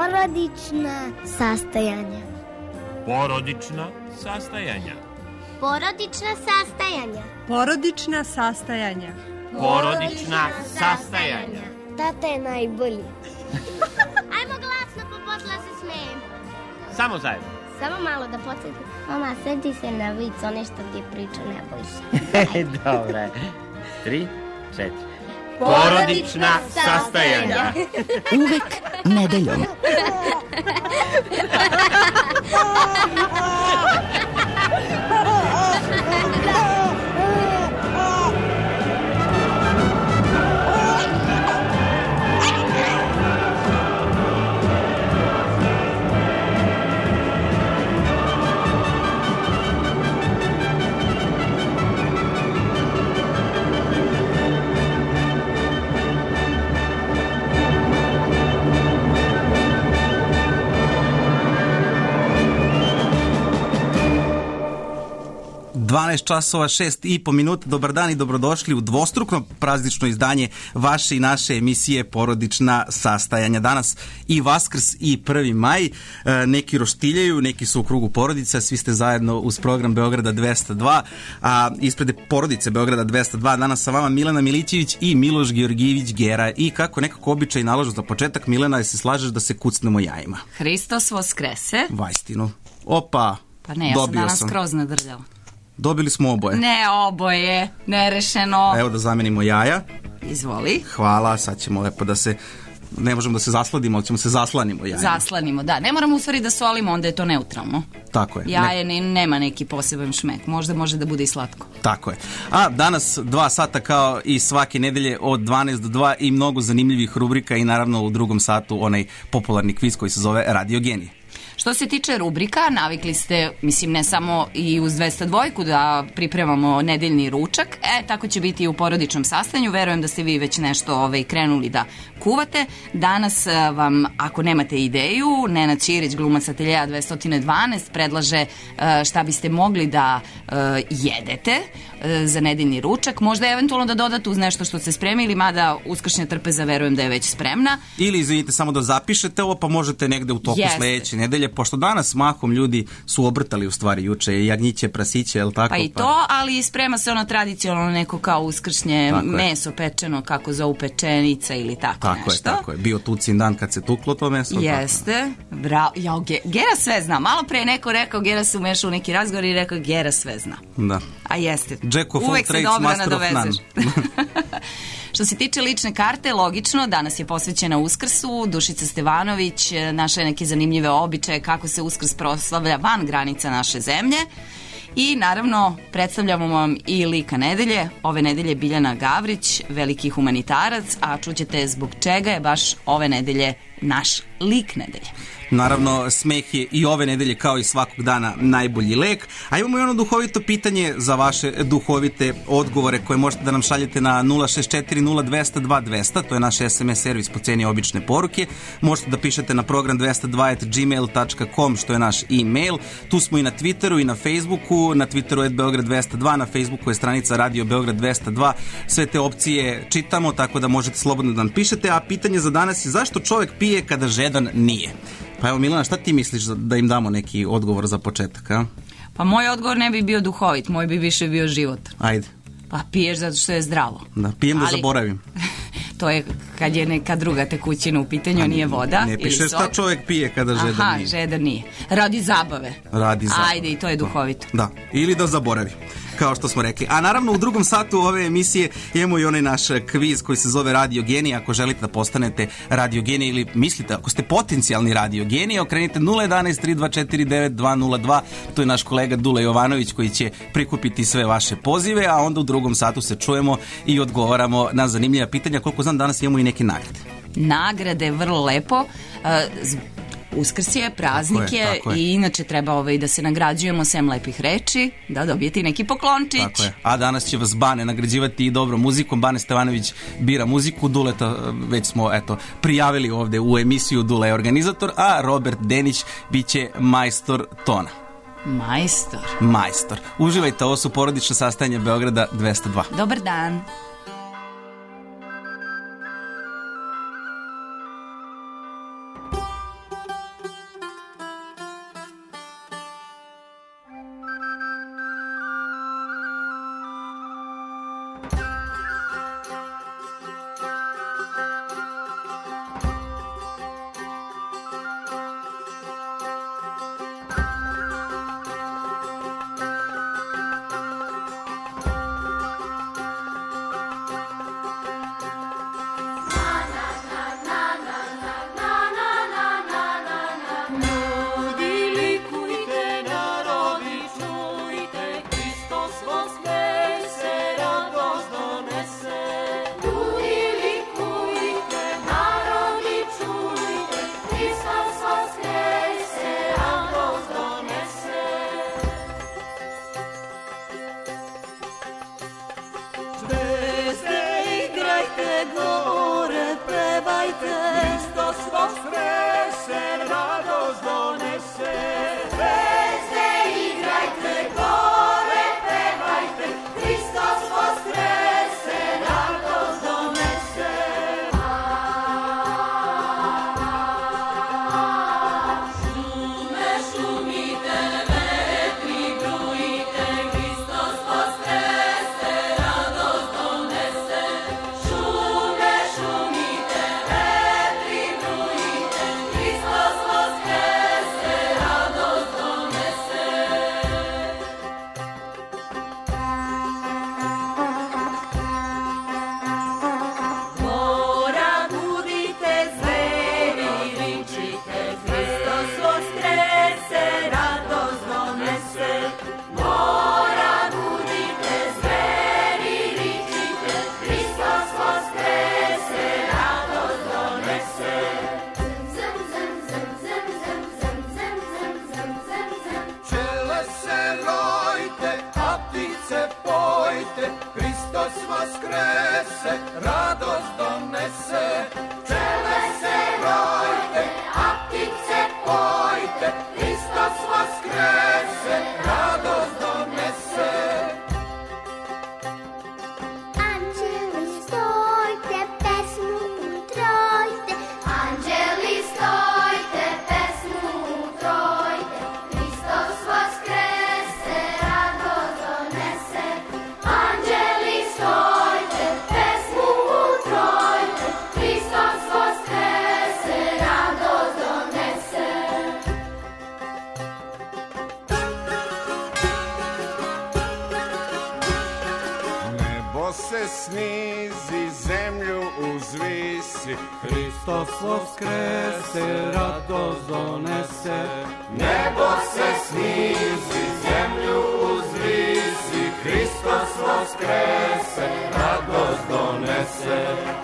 Porodična sastajanja. Porodična sastajanja. Porodična sastajanja. Porodična sastajanja. Porodična sastajanja. Tata je najbolji. Ajmo glasno, pa posle se smijem. Samo zajedno. Samo malo da podsjetim. Mama, sedi se na vic, one što ti priča, ne boj se. Dobre. 3, 4. Porodična sastajanja. Uvek nedeljom. časova 6,5 minuta. Dobar dan i dobrodošli u dvostrukno praznično izdanje vaše i naše emisije Porodična sastajanja. Danas i Vaskrs i 1. maj. Neki roštiljaju, neki su u krugu porodica, svi ste zajedno uz program Beograda 202, a ispred porodice Beograda 202 danas sa vama Milena Milićević i Miloš Georgijević Gera. I kako nekako običaj nalažu za početak, Milena, se slažeš da se kucnemo jajima? Hristos voskrese. Vajstinu. Opa, pa ne, ja sam danas skroz nadrljala. Dobili smo oboje. Ne oboje, nerešeno. Evo da zamenimo jaja. Izvoli. Hvala, sad ćemo lepo da se, ne možemo da se zasladimo, ali ćemo se zaslanimo jajima. Zaslanimo, da. Ne moramo u stvari da solimo, onda je to neutralno. Tako je. Jaje nema neki poseban šmek, možda može da bude i slatko. Tako je. A danas 2 sata kao i svake nedelje od 12 do 2 i mnogo zanimljivih rubrika i naravno u drugom satu onaj popularni kviz koji se zove Radio Genije. Što se tiče rubrika, navikli ste, mislim, ne samo i uz 202 da pripremamo nedeljni ručak, tako će biti i u porodičnom sastajanju. Verujem da ste vi već nešto krenuli da kuvate. Danas vam, ako nemate ideju, Nenad Ćirić, glumac Ateljeja 212, predlaže šta biste mogli da jedete za nedeljni ručak. Možda eventualno da dodate uz nešto što ste spremili, mada uskršnja trpeza verujem da je već spremna. Ili, izvinite, samo da zapišete ovo, pa možete negde u toku sledeće nedelje, pošto danas mahom ljudi su obrtali u stvari juče, jagnjiće, prasiće, je li tako? Pa i to, ali sprema se ono tradicionalno neko kao uskršnje meso pečeno, kako zovu pečenica ili tako nešto. Tako je. Bio tucin dan kad se tuklo to meso. Jeste. Bravo. Gera sve zna. Malo pre neko rekao, Gera se umešao u neki razgovor i rekao, Gera sve zna. Da. A jeste. Jack of all trades, master of none. Što se tiče lične karte, logično, danas je posvećena Uskrsu. Dušica Stevanović naše neke zanimljive običaje kako se Uskrs proslavlja van granica naše zemlje. I naravno predstavljamo vam i lika nedelje. Ove nedelje Biljana Gavrić, veliki humanitarac, a čućete zbog čega je baš ove nedelje naš lik nedelje. Naravno, smeh je i ove nedelje kao i svakog dana najbolji lek. A imamo i ono duhovito pitanje za vaše duhovite odgovore koje možete da nam šaljete na 064-0202-200. To je naš SMS servis po ceni obične poruke. Možete da pišete na program 202@gmail.com, što je naš e-mail. Tu smo i na Twitteru i na Facebooku. Na Twitteru je Beograd 202, na Facebooku je stranica Radio Beograd 202. Sve te opcije čitamo, tako da možete slobodno da nam pišete. A pitanje za danas je zašto čovjek pije kada žedan nije? Pa evo, Milana, šta ti misliš da im damo neki odgovor za početak, a? Pa moj odgovor ne bi bio duhovit, moj bi više bio život. Ajde. Pa piješ zato što je zdravo. Da, pijem da zaboravim. To je kad je neka druga tekućina u pitanju, nije voda. Ne piše šta čovjek pije kada žedan nije. Aha, žedan nije. Radi zabave. Ajde, i to je duhovito. Da, ili da zaboravi, kao što smo rekli. A naravno u drugom satu ove emisije imamo i onaj naš kviz koji se zove Radio Genije. Ako želite da postanete Radio Genije ili mislite, ako ste potencijalni Radio Genije, okrenite 011-3249-202. To je naš kolega Dule Jovanović koji će prikupiti sve vaše pozive, a onda u drugom satu se čujemo i odgovaramo na zanimljiva pitanja. Koliko znam, danas imamo i neke nagrade. Nagrade, vrlo lepo. Uskrs je, praznik je i inače treba da se nagrađujemo sem lepih reči, da dobijete neki poklončić. Tako je. A danas će vas Bane nagrađivati i dobrom muzikom. Bane Stevanović bira muziku, Duleta već smo prijavili ovde u emisiju, Dule je organizator, a Robert Denić biće majstor tona. Majstor. Uživajte, ovo su porodične sastajanja Beograda 202. Dobar dan. Hristos voskrese, radost donese. Nebo se snizi, zemlju uzvisi, Hristos voskrese, radost donese.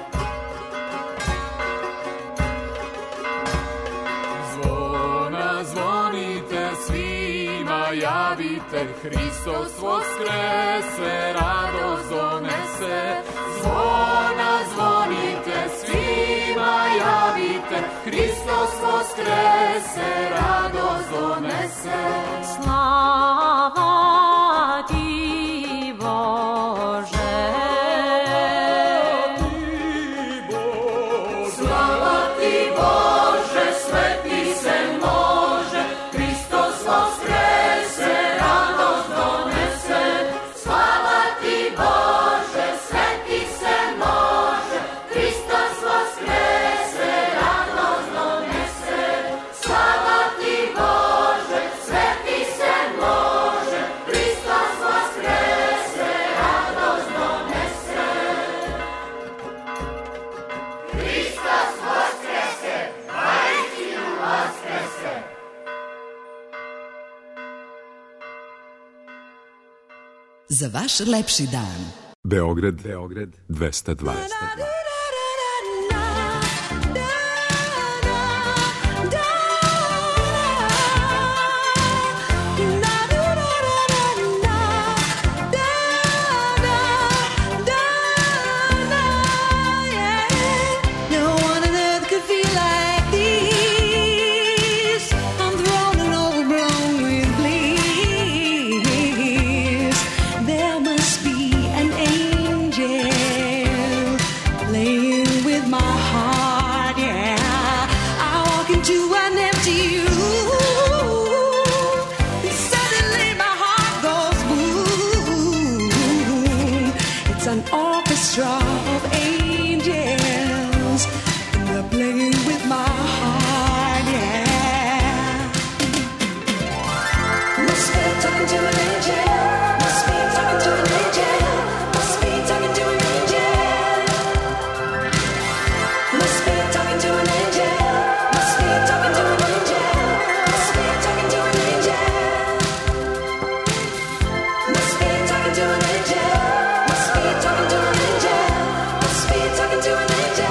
Zvona zvonite, svima javite, Hristos voskrese, radost donese. Zvona zvonite, svima javite, Hristos voskrese, radost donese. Slava ti, Bože. Slava ti, Bože, sveti se može, Hristos voskrese, radost donese. Slava ti, Bože, sveti se može, Hristos voskrese, radost donese. Slava ti, Bože, sveti se može, Hristos voskrese, radost donese. Hristos voskrese, vaistinu voskrese. Za vaš lepši dan. Beograd 202. Of angels, and they're playing with my heart, yeah. Must be talking to an angel. Must be talking to an angel. Must be talking to an angel. Must be talking to an angel. Must be talking to an angel. Must be talking to an angel. Must be talking to an angel. Must be talking to an angel. Must be talking to an angel.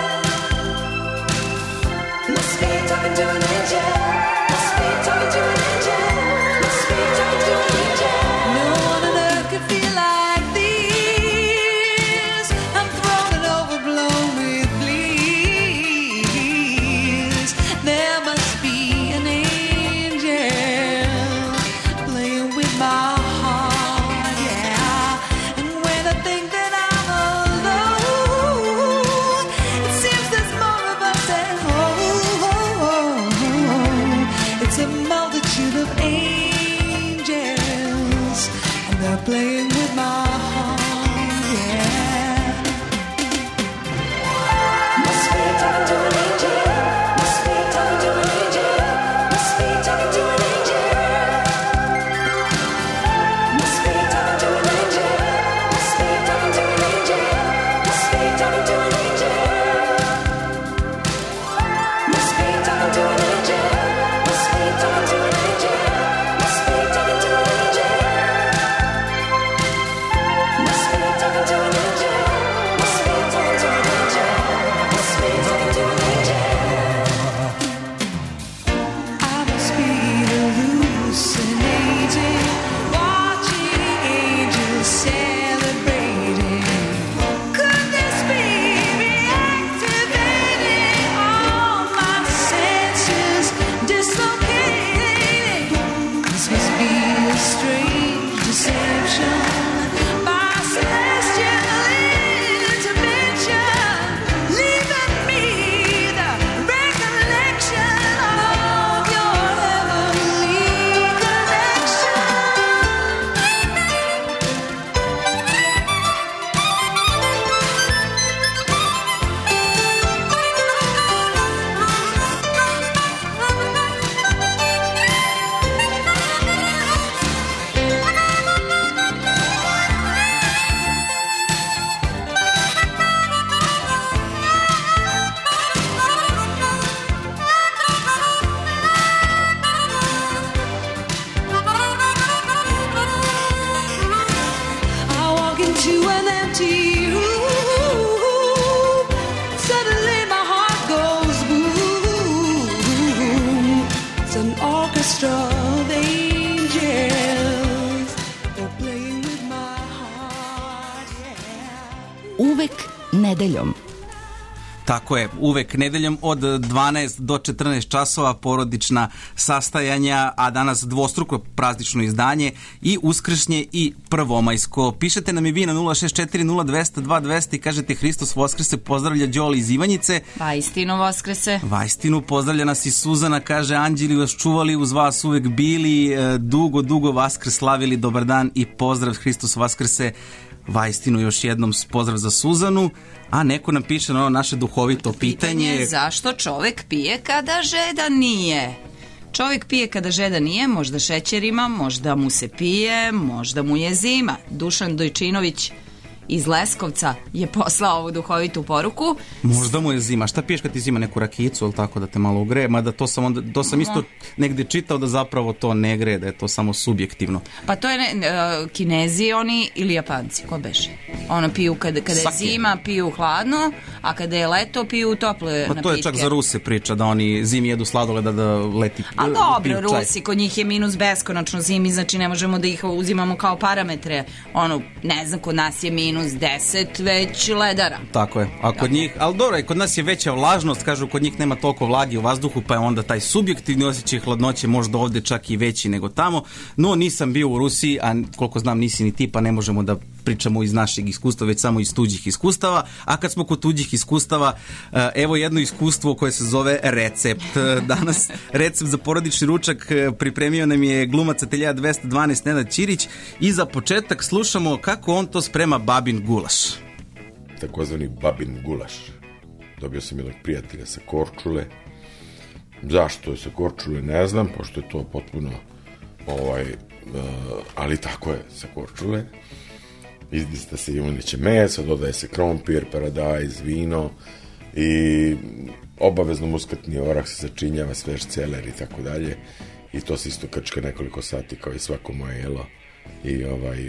Must be talking to an angel. Must be talking to an angel. Must be talking to an angel. No one on earth could feel like this. I'm thrown and overblown with bliss. playing with my heart, yeah. Must be talking to an angel. Must be talking to an angel. Must be talking to an angel. Must be talking to an angel. Must be talking to an angel. Must be talking to an angel. Must be talking to an angel. Must be talking to an angel. Must be talking to an angel. Must be talking to an angel. Must be talking to an angel. Must be talking to an angel. I must be hallucinating, watching angels celebrating. Could this be reactivating all my senses, dislocating? This must be a strange deception by celestial intervention, leaving me the recollection of your heavenly connection. I walk into an empty room. Suddenly my heart goes boom. It's an orchestra of angels. They're playing with my heart, yeah. Uvek nedeljom. Tako je, uvek nedeljom od 12 do 14 časova porodična sastajanja, a danas dvostruko praznično izdanje i uskršnje i prvomajsko. Pišete nam i vi na 064-02-200 i kažete Hristos Voskrese, pozdravlja Đoli iz Ivanjice. Vajstinu Voskrese. Vajstinu, pozdravlja nas i Suzana, kaže anđeli vas čuvali, uz vas uvek bili, dugo Vaskrs slavili, dobar dan i pozdrav Hristos Voskrese. Vajstinu još jednom pozdrav za Suzanu, a neko nam piše na ono naše duhovito pitanje. Zašto čovek pije kada žedan nije? Čovjek pije kada žedan nije, možda šećer ima, možda mu se pije, možda mu je zima. Dušan Dojčinović iz Leskovca je poslao ovu duhovitu poruku. Možda mu je zima. Šta piješ kad ti zima neku rakicu ili tako da te malo ugreje? Mada to sam isto negdje čitao da zapravo to ne greje, da je to samo subjektivno. Pa to je Kinezi oni ili Japanci, ko beše? Ono piju kada je zima, piju hladno, a kada je leto piju tople napitke. Pa to je čak za Ruse priča, da oni zimi jedu sladoleda da leti. A dobro, Rusi, kod njih je minus beskonačno zimi, znači ne možemo da ih uzimamo kao parametre. Ono, ne znam, kod nas je minus 10 već ledara. Tako je. A kod njih, ali dobro, kod nas je veća vlažnost, kažu kod njih nema toliko vlagi u vazduhu, pa je onda taj subjektivni osjećaj hladnoće možda ovdje čak i veći nego tamo. No, nisam bio u Rusiji, a koliko znam nisi ni ti, pa ne možemo da pričamo iz našeg iskustva, već samo iz tuđih iskustava. A kad smo kod tuđih iskustava, evo jedno iskustvo koje se zove recept. Danas recept za porodični ručak pripremio nam je glumac Ateljeja 212 Nenad Ćirić i za početak slušamo kako on to sprema babin gulaš. Takozvani babin gulaš. Dobio sam jednog prijatelja sa Korčule. Zašto je sa Korčule ne znam, pošto je to potpuno ali tako je sa Korčule. Izdista se juniće meso, dodaje se krompir, paradajz, vino i obavezno muskatni orah se začinjava, svež celer i tako dalje. I to se isto krčka nekoliko sati kao i svako moje jelo. I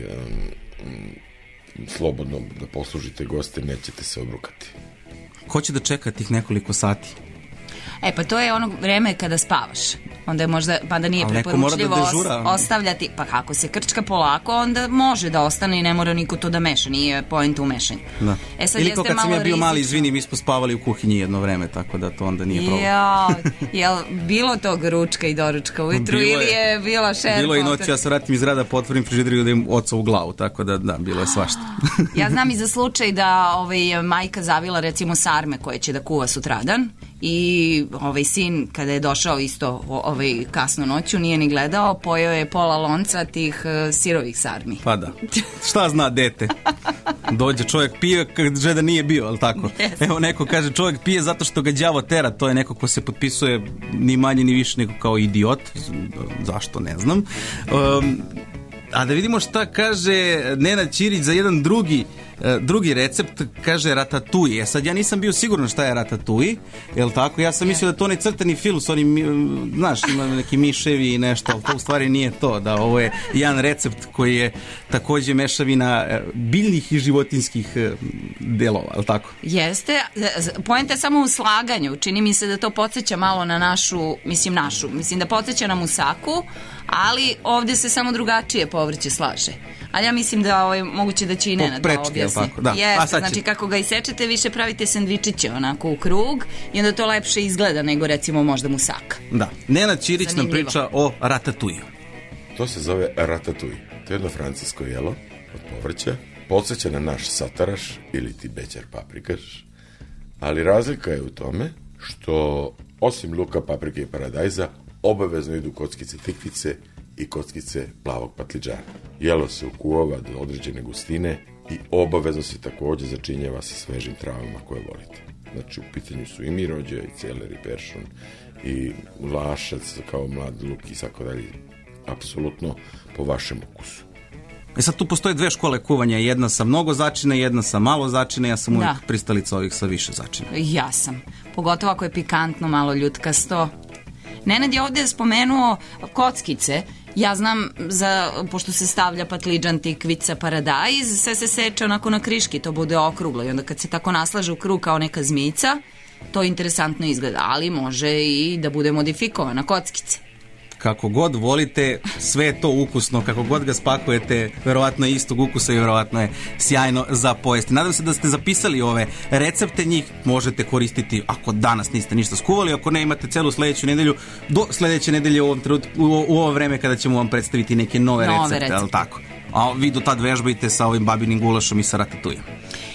slobodno da poslužite goste, nećete se obrukati. Ko će da čeka tih nekoliko sati? Pa to je ono vreme kada spavaš. Onda je možda, pa da nije preporučljivo ostavljati, pa kako se krčka polako, onda može da ostane i ne mora niko to da meša, nije poenta u mešanju. Da. Ili kao kad sam ja bio mali, izvini, mi smo spavali u kuhinji jedno vreme, tako da to onda nije problem. Jel bilo tog ručka i doručka ujutru ili je bilo šerpa? Bilo i noć, ja se vratim iz grada, potvorim frižider i odajem oca u glavu, tako da, bilo je svašta. Ja znam i za slučaj da majka zavila recimo sarme koje će da kuva sutradan i sin kada je došao isto kasno noću nije ni gledao, pojeo je pola lonca tih sirovih sarmi. Pa da, šta zna dete? Dođe čovjek pije kad žeda nije bio, ali tako? Yes. Evo neko kaže čovjek pije zato što ga đavo tera, to je neko ko se potpisuje ni manje ni više nego kao idiot, zašto ne znam. A da vidimo šta kaže Nenad Ćirić za jedan drugi recept, kaže ratatouille. Sad ja nisam bio siguran šta je ratatouille, jel tako? Ja sam mislio da to onaj crtani film s onim, znaš, ima neki miševi i nešto, ali to u stvari nije to, da ovo je jedan recept koji je takođe mešavina biljnih i životinskih delova, jel tako? Jeste, poenta je samo u slaganju, čini mi se da to podsjeća malo na našu, mislim da podsjeća na musaku, ali ovdje se samo drugačije povrće slaže. Ali ja mislim da moguće da će i Nenad da objasni. Da. Jeste, znači kako ga isečete, više pravite sendvičiće onako u krug i onda to lepše izgleda nego recimo možda musaka. Da, Nenad Ćirić nam priča o ratatouille. To se zove ratatouille. To je jedno francusko jelo od povrća. Podsjeća na naš sataraš ili ti bećar paprikaš, ali razlika je u tome što osim luka, paprike i paradajza obavezno idu kockice tikvice i kockice plavog patliđana. Jelo se ukuvava do određene gustine i obavezno se također začinjava sa svežim travama koje volite. Znači u pitanju su i mirođe, i celer, i peršun, i lašac kao mlad luk i tako dalje. Apsolutno po vašem ukusu. Sad tu postoje dve škole kuvanja, jedna sa mnogo začina, jedna sa malo začina, ja sam uvijek pristalica ovih sa više začina. Ja sam, pogotovo ako je pikantno, malo ljutkasto. Nenad je ovdje spomenuo kockice. Ja znam, pošto se stavlja patliđan, tikvica, paradajz, sve se seče onako na kriški, to bude okruglo i onda kad se tako naslaže u krug kao neka zmica, to interesantno izgleda, ali može i da bude modifikovana kockice. Kako god volite, sve je to ukusno, kako god ga spakujete, verovatno je istog ukusa i verovatno je sjajno za pojesti. Nadam se da ste zapisali ove recepte, njih možete koristiti ako danas niste ništa skuvali, ako ne imate celu sledeću nedelju, do sledeće nedelje u ovom trenutku, u ovo vreme kada ćemo vam predstaviti neke nove recepte, ali tako? A vi do tad vežbajte sa ovim babinim gulašom i sa ratatouilleom.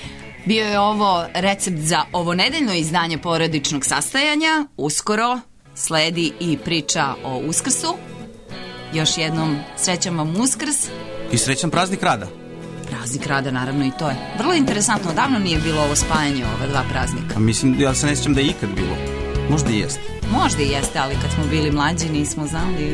Bio je ovo recept za ovo nedeljno izdanje porodičnog sastajanja. Uskoro sledi i priča o Uskrsu. Još jednom srećan vam Uskrs. I srećan praznik rada. Praznik rada, naravno, i to je vrlo interesantno. Davno nije bilo ovo spajanje ova dva praznika. A mislim, ja se ne sjećam da je ikad bilo. Možda i jeste. Možda i jeste, ali kad smo bili mlađi nismo znali.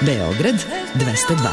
Beograd 202.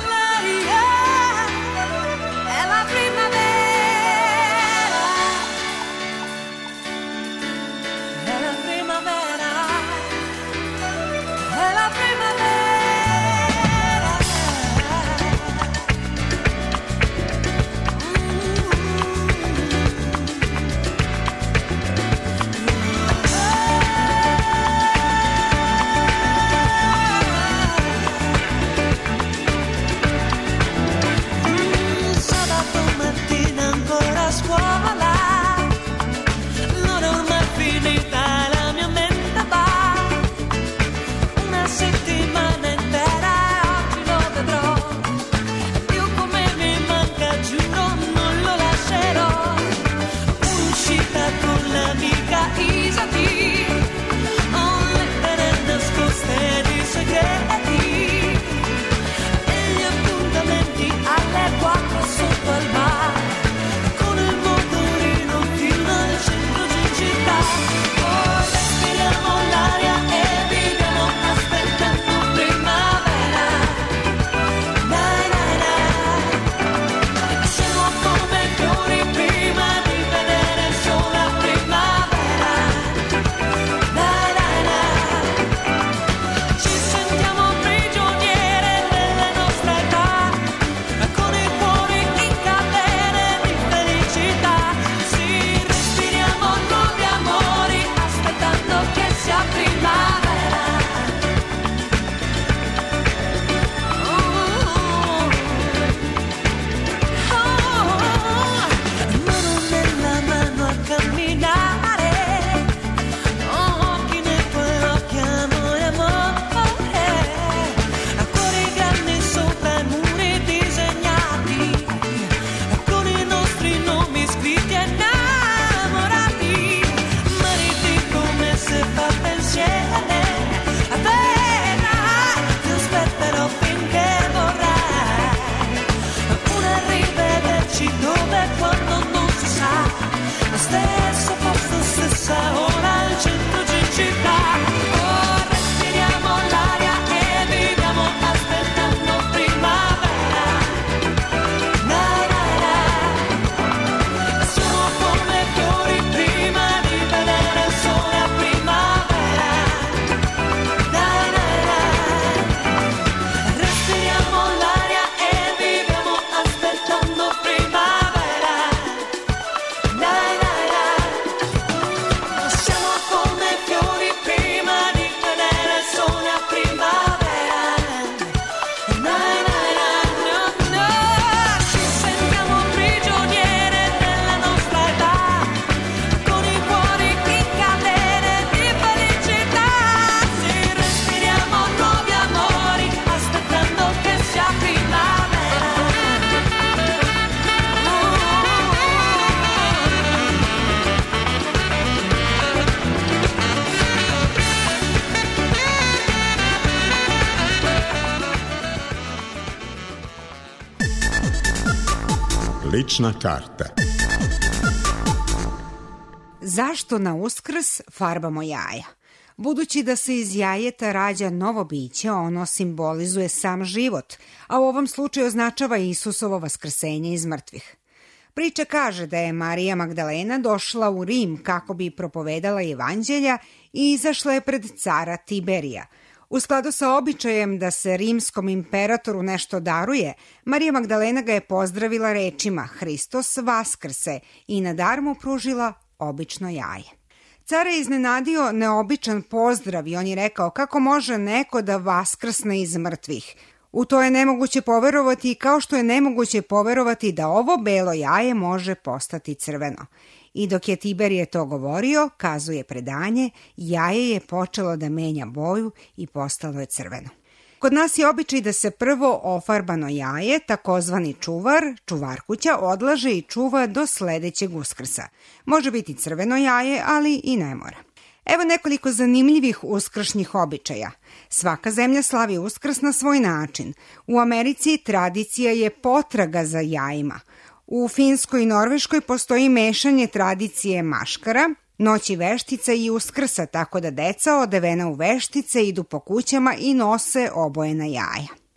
Lična karta. Zašto na Uskrs farbamo jaja? Budući da se iz jajeta rađa novo biće, ono simbolizuje sam život, a u ovom slučaju označava Isusovo vaskrsenje iz mrtvih. Priča kaže da je Marija Magdalena došla u Rim kako bi propovedala evanđelja i izašla je pred cara Tiberija. U skladu sa običajem da se rimskom imperatoru nešto daruje, Marija Magdalena ga je pozdravila rečima Hristos vaskrse i na dar mu pružila obično jaje. Car je iznenadio neobičan pozdrav i on je rekao kako može neko da vaskrsne iz mrtvih. U to je nemoguće poverovati, kao što je nemoguće poverovati da ovo belo jaje može postati crveno. I dok je Tiberije to govorio, kazuje predanje, jaje je počelo da menja boju i postalo je crveno. Kod nas je običaj da se prvo ofarbano jaje, takozvani čuvar, čuvarkuća, odlaže i čuva do sledećeg Uskrsa. Može biti crveno jaje, ali i ne mora. Evo nekoliko zanimljivih uskršnjih običaja. Svaka zemlja slavi Uskrs na svoj način. U Americi tradicija je potraga za jajima. U Finskoj i Norveškoj postoji mešanje tradicije maškara, noći veštica i Uskrsa, tako da deca odevena u veštice idu po kućama i nose obojena jaja.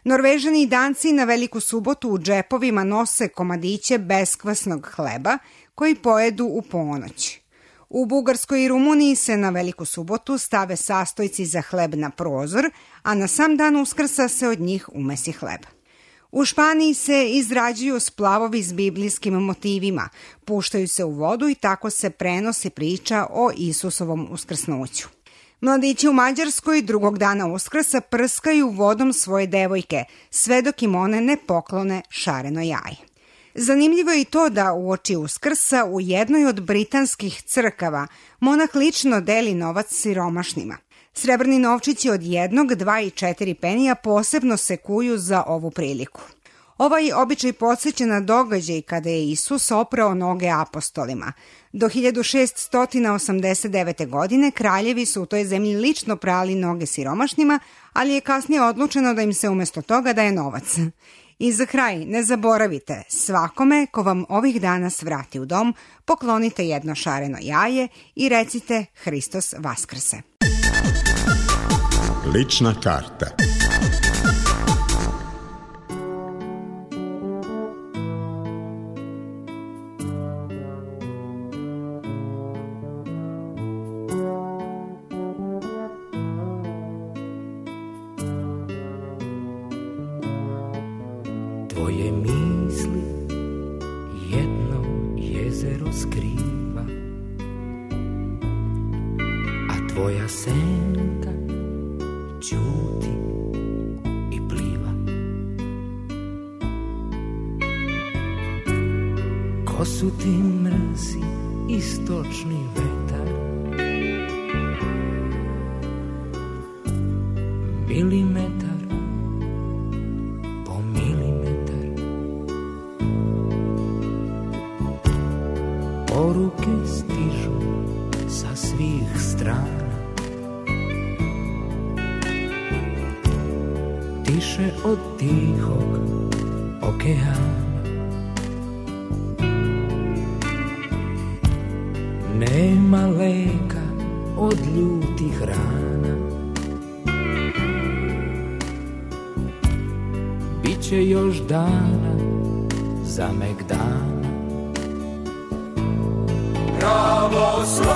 Norvežani i Danci na Veliku subotu u džepovima nose komadiće beskvasnog hleba koji pojedu u ponoć. U Bugarskoj i Rumuniji se na Veliku subotu stave sastojci za hleb na prozor, a na sam dan Uskrsa se od njih umesi hleb. U Španiji se izrađuju splavovi s biblijskim motivima, puštaju se u vodu i tako se prenosi priča o Isusovom uskrsnuću. Mladići u Mađarskoj drugog dana Uskrsa prskaju vodom svoje devojke, sve dok im one ne poklone šareno jaje. Zanimljivo je i to da uoči Uskrsa u jednoj od britanskih crkava monah lično deli novac siromašnima. Srebrni novčići od 1, 2 i 4 penija posebno se kuju za ovu priliku. Ovaj običaj podsjeća na događaj kada je Isus oprao noge apostolima. Do 1689. godine kraljevi su u toj zemlji lično prali noge siromašnima, ali je kasnije odlučeno da im se umesto toga daje novac. I za kraj, ne zaboravite, svakome ko vam ovih dana svrati u dom, poklonite jedno šareno jaje i recite Hristos Vaskrse. Lična karta. Tvoje misli jedno jezero skriva, a tvoja senka ćuti i pliva. Ko su ti mrzi istočni vetar, milimetar po milimetar. Poruke stižu sa svih strana, tiše od tihog okeana. Nema leka od ljutih rana, biće još dana za megdana. Pravoslavlje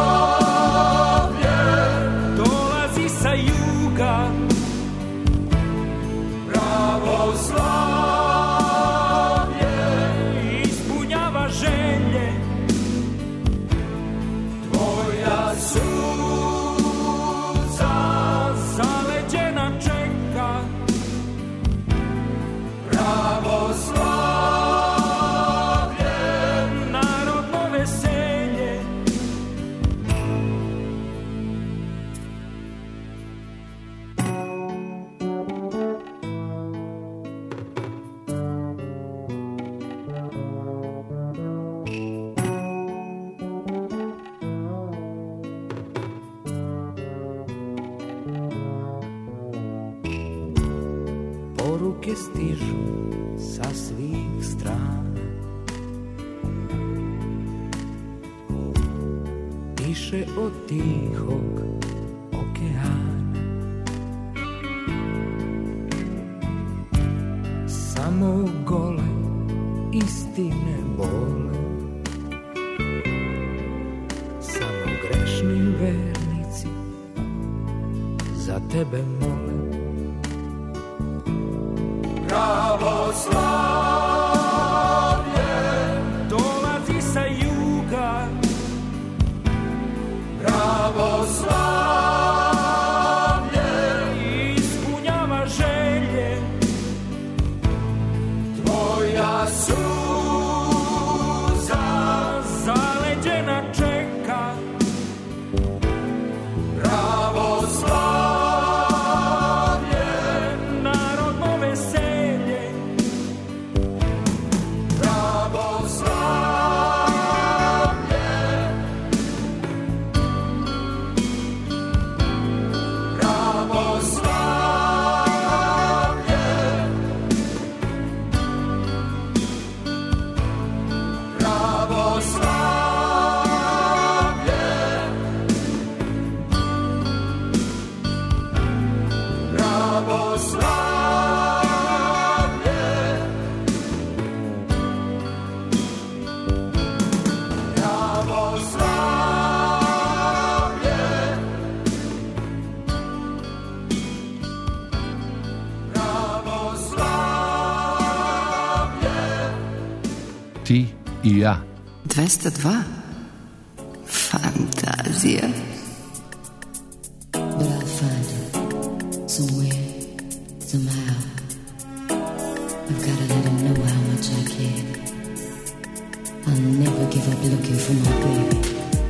dolazi sa juga, pravoslavlje ispunjava želje, tvoja suza zaleđena čeka. Pravoslavlje narodno veselje, poruke stižu sa svih strana, tiše od tihog okeana. Samo gole istine bole, samo grešni vernici za tebe mole. pravoslavlje Dolazi sa juga, pravoslavlje ispunjava želje, tvoja suza zaleđena čeka. pravoslavlje Narodno veselje, pravoslavlje ti i ja. 202. Fantazija. But I'll find it somewhere, somehow. I've got to let him know how much I care. I'll never give up looking for my baby.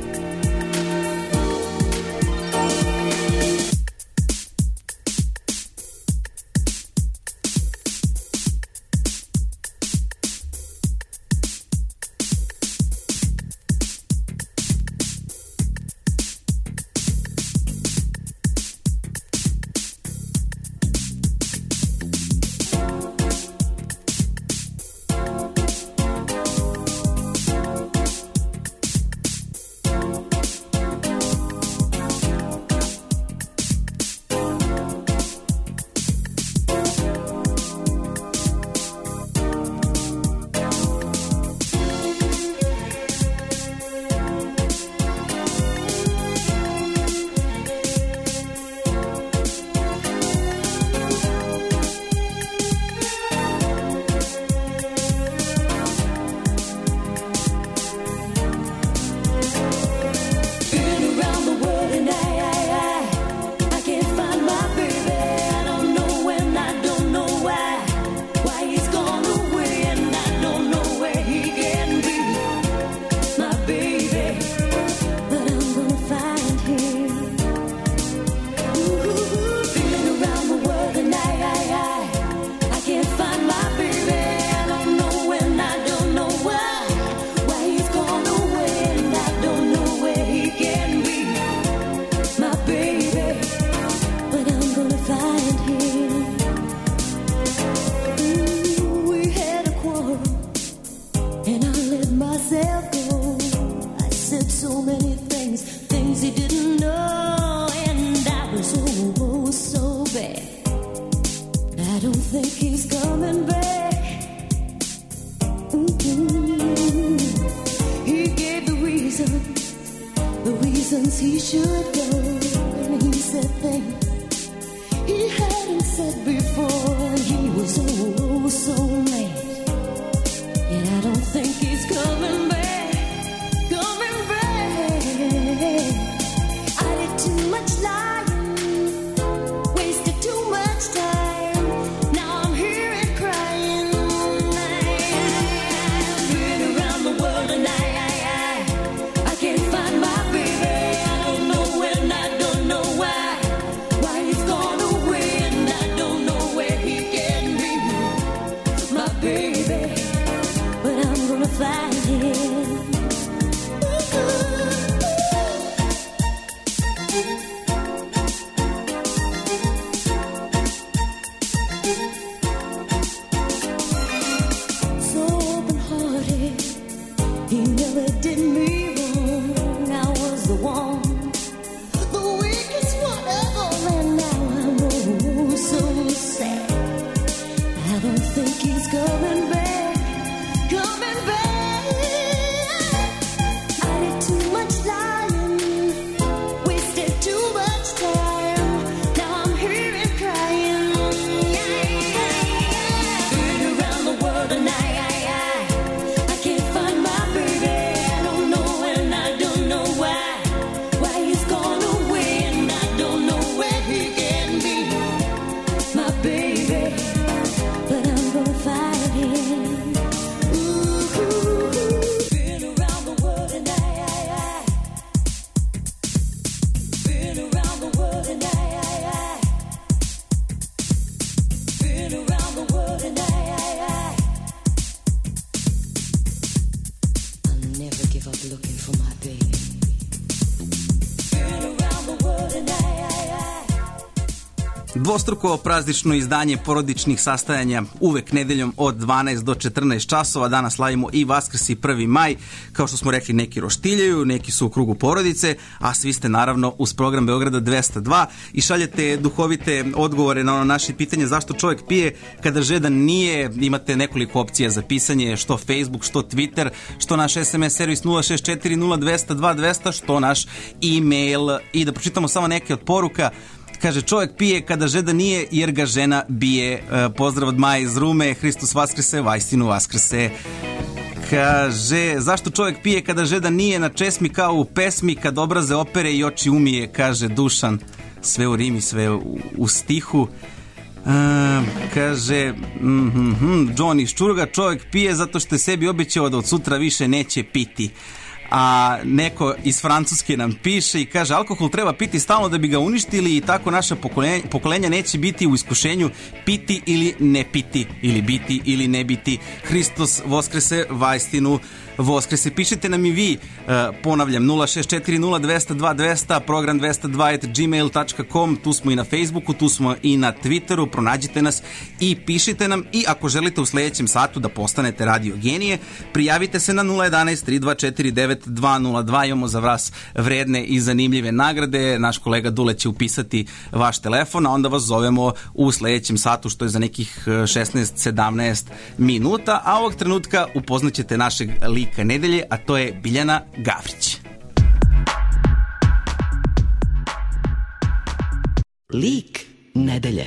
Dvostruko praznično izdanje porodičnih sastajanja uvek nedeljom od 12 do 14 časova. Danas slavimo i Vaskrs i 1. maj. Kao što smo rekli, neki roštiljaju, neki su u krugu porodice, a svi ste naravno uz program Beograda 202 i šaljete duhovite odgovore na ono naše pitanje zašto čovjek pije kada žedan nije. Imate nekoliko opcija za pisanje, što Facebook, što Twitter, što naš SMS servis 064 0202 200, što naš e-mail. I da pročitamo samo neke od poruka. Kaže, čovjek pije kada žeda nije jer ga žena bije. Pozdrav od Maje iz Rume, Hristos Vaskrse, vajstinu Vaskrse. Kaže, zašto čovjek pije kada žeda nije na česmi kao u pesmi, kad obraze opere i oči umije, kaže Dušan. Sve u rimi, sve u stihu. Kaže, John iz Čuruga, čovjek pije zato što je sebi obećao da od sutra više neće piti. A neko iz Francuske nam piše i kaže, alkohol treba piti stalno da bi ga uništili i tako naša pokolenja neće biti u iskušenju piti ili ne piti, ili biti ili ne biti. Hristos voskrese, vaistinu voskrese. Pišite nam i vi, ponavljam, 064020200, program 202@gmail.com, tu smo i na Facebooku, tu smo i na Twitteru, pronađite nas i pišite nam. I ako želite u sljedećem satu da postanete Radio Genije, prijavite se na 011-3249-202, imamo za vas vredne i zanimljive nagrade. Naš kolega Dule će upisati vaš telefon, a onda vas zovemo u sljedećem satu, što je za nekih 16-17 minuta, a ovog trenutka upoznaćete našeg lika nedelje, a to je Biljana Gavrić. Lik nedelje.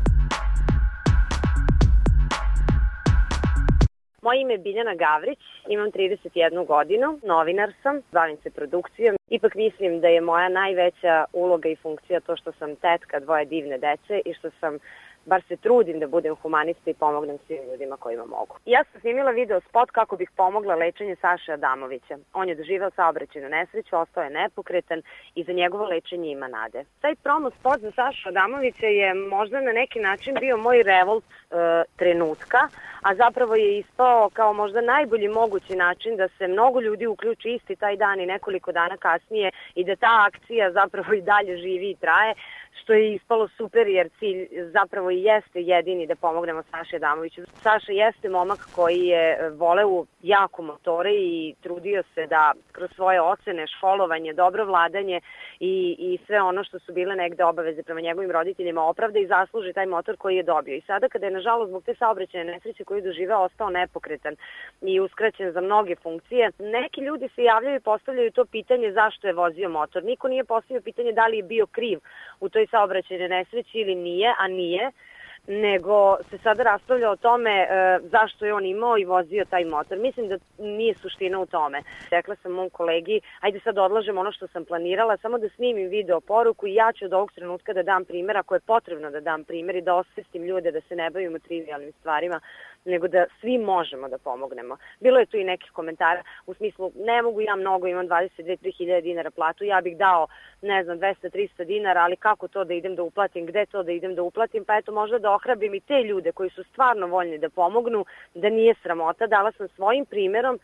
Moje ime je Biljana Gavrić, imam 31 godinu, novinar sam, bavim se produkcijom. Ipak mislim da je moja najveća uloga i funkcija to što sam tetka dvoje divne dece i što sam, bar se trudim da budem humanista i pomognem svim ljudima kojima mogu. Ja sam snimila video spot kako bih pomogla lečenje Saše Adamovića. On je doživeo saobraćajnu nesreću, ostao je nepokretan i za njegovo lečenje ima nade. Taj promo spot za Sašu Adamovića je možda na neki način bio moj revolt trenutka, a zapravo je ispao kao možda najbolji mogući način da se mnogo ljudi uključi isti taj dan i nekoliko dana kasnije i da ta akcija zapravo i dalje živi i traje, što je ispalo super jer cilj zapravo i jeste jedini da pomognemo Saši Adamoviću. Saša jeste momak koji je voleo jako motore i trudio se da kroz svoje ocene, školovanje, dobro vladanje i sve ono što su bile negde obaveze prema njegovim roditeljima opravda i zasluži taj motor koji je dobio. I sada kada je nažalost zbog te saobraćajne nesreće koju je doživeo ostao nepokretan i uskraćen za mnoge funkcije, neki ljudi se javljaju i postavljaju to pitanje zašto je vozio motor. Niko nije postavio pitanje da li je bio kriv u toj saobraćajne nesreći ili nije, a nije, nego se sada raspravlja o tome zašto je on imao i vozio taj motor. Mislim da nije suština u tome. Rekla sam mom kolegi, ajde sad odlažem ono što sam planirala, samo da snimim video poruku i ja ću od ovog trenutka da dam primjer, ako je potrebno da dam primjer i da osvestim ljude da se ne bavimo trivijalnim stvarima, nego da svi možemo da pomognemo. Bilo je tu i nekih komentara u smislu, ne mogu ja mnogo, imam 22-3 hiljade dinara platu, ja bih dao, ne znam, 200-300 dinara, ali kako to da idem da uplatim, gde to da idem da uplatim, pa eto možda da ohrabrim i te ljude koji su stvarno voljni da pomognu, da nije sramota. Dala sam svojim primjerom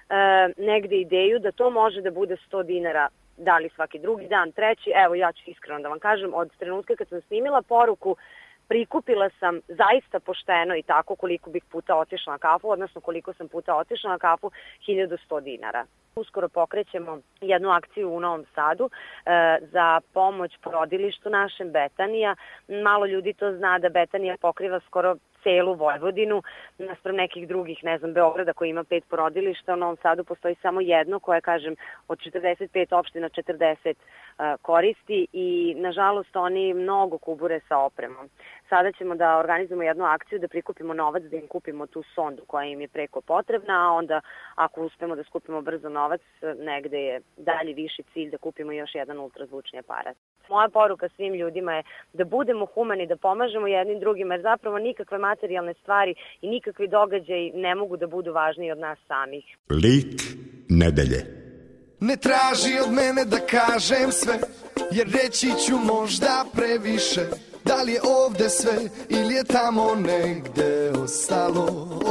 negde ideju da to može da bude 100 dinara, da li svaki drugi dan, treći. Evo, ja ću iskreno da vam kažem, od trenutka kad sam snimila poruku, prikupila sam zaista pošteno i tako koliko bih puta otišla na kafu, odnosno koliko sam puta otišla na kafu, 1100 dinara. Uskoro pokrećemo jednu akciju u Novom Sadu za pomoć porodilištu našem Betanija. Malo ljudi to zna da Betanija pokriva skoro celu Vojvodinu, naspram nekih drugih, ne znam, Beograda koji ima 5 porodilišta, u Novom Sadu postoji samo jedno koje, kažem, od 45 opština 40 koristi i, nažalost, oni mnogo kubure sa opremom. Sada ćemo da organizujemo jednu akciju da prikupimo novac, da im kupimo tu sondu koja im je preko potrebna, a onda ako uspemo da skupimo brzo novac, negde je dalje viši cilj da kupimo još jedan ultrazvučni aparat. Moja poruka svim ljudima je da budemo humani, da pomažemo jednim drugima, jer zapravo nikakve materijalne stvari i nikakvi događaji ne mogu da budu važniji od nas samih. Lik nedelje. Ne traži od mene da kažem sve, jer reći ću možda previše. Da li je ovde sve ili je tamo negde ostalo?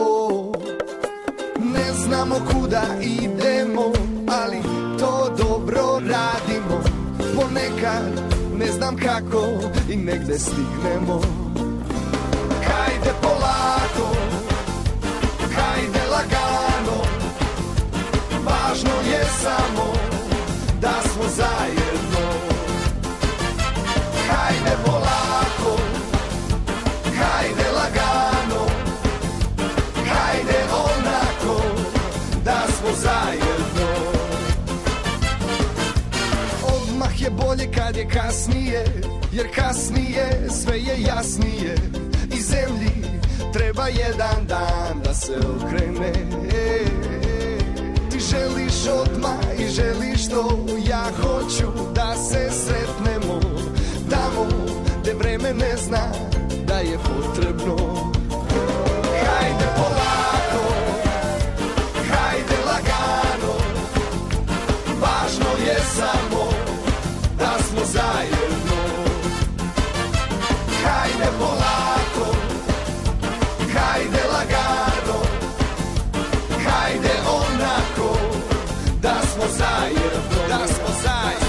Ne znamo kuda idemo, ali to dobro radimo. Ponekad ne znam kako i negde stignemo. Hajde polako, hajde lagano, važno je samo da smo zajedno. Hajde polako, hajde lagano, hajde onako da smo zajedno. Odmah je bolje kad je kasnije, jer kasnije sve je jasnije. I zemlji treba jedan dan da se okrene. želiš odmah i želiš to. Ja hoću da se sretnemo tamo gde vreme ne zna da je potrebno. Hajde polako, hajde lagano, važno je samo da smo zajedno. Hajde polako, hajde lagano, hajde onako da smo zajedno, da smo zajedno.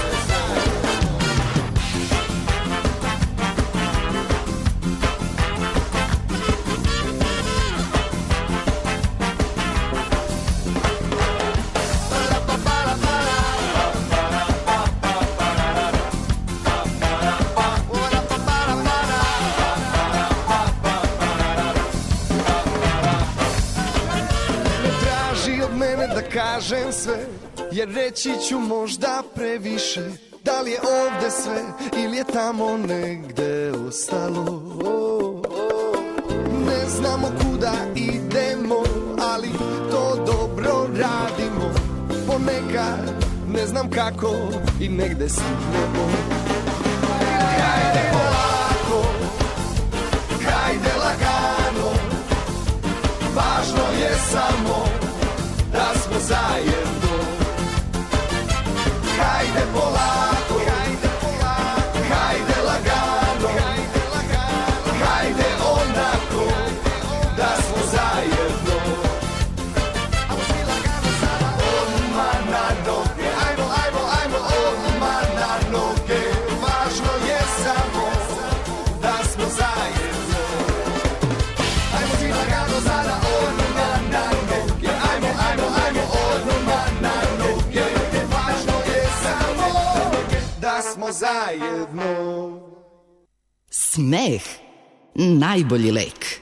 Kažem sve, jer reći ću možda previše. Da li je ovde sve ili je tamo negde ostalo? Ne znamo kuda idemo, ali to dobro radimo. Ponekad ne znam kako i negde stignemo. Hajde polako, hajde lagano, važno je samo da smo zajedno. Hajde polako, hajde polako, hajde lagano, hajde lagano, hajde onako da smo zajedno. Ajmo svi lagano sada, odmah na noge, ajmo, ajmo, ajmo, odmah na noge. Važno je samo da smo zajedno. Ajmo svi lagano sada, odmah na noge, ajmo, ajmo, ajmo, odmah na noge. Važno je samo da smo zajedno. Smeh, najbolji lek.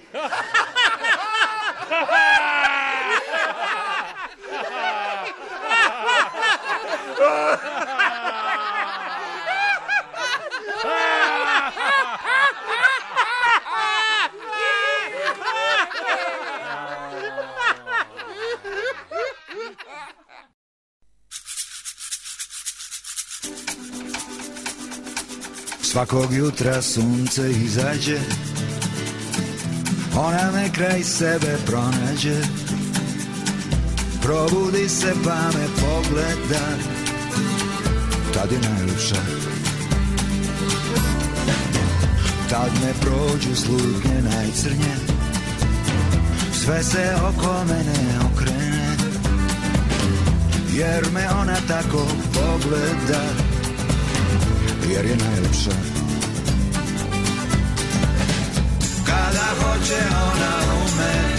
Svakog jutra sunce izađe, ona me kraj sebe pronađe. Probudi se pa me pogleda, tad je najljepša. Tad me prođu slutnje najcrnje, sve se oko mene okrene, jer me ona tako pogleda, jer je najljepša. Kada hoće ona ume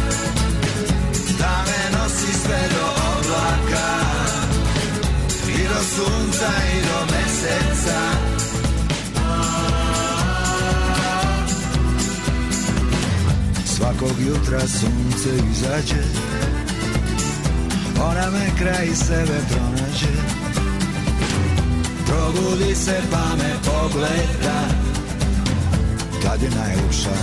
da me nosi sve do oblaka i do sunca i do meseca. Svakog jutra sunce izađe, ona me kraj sebe pronađe. Probudi se pa me pogleda, tad je najljepša.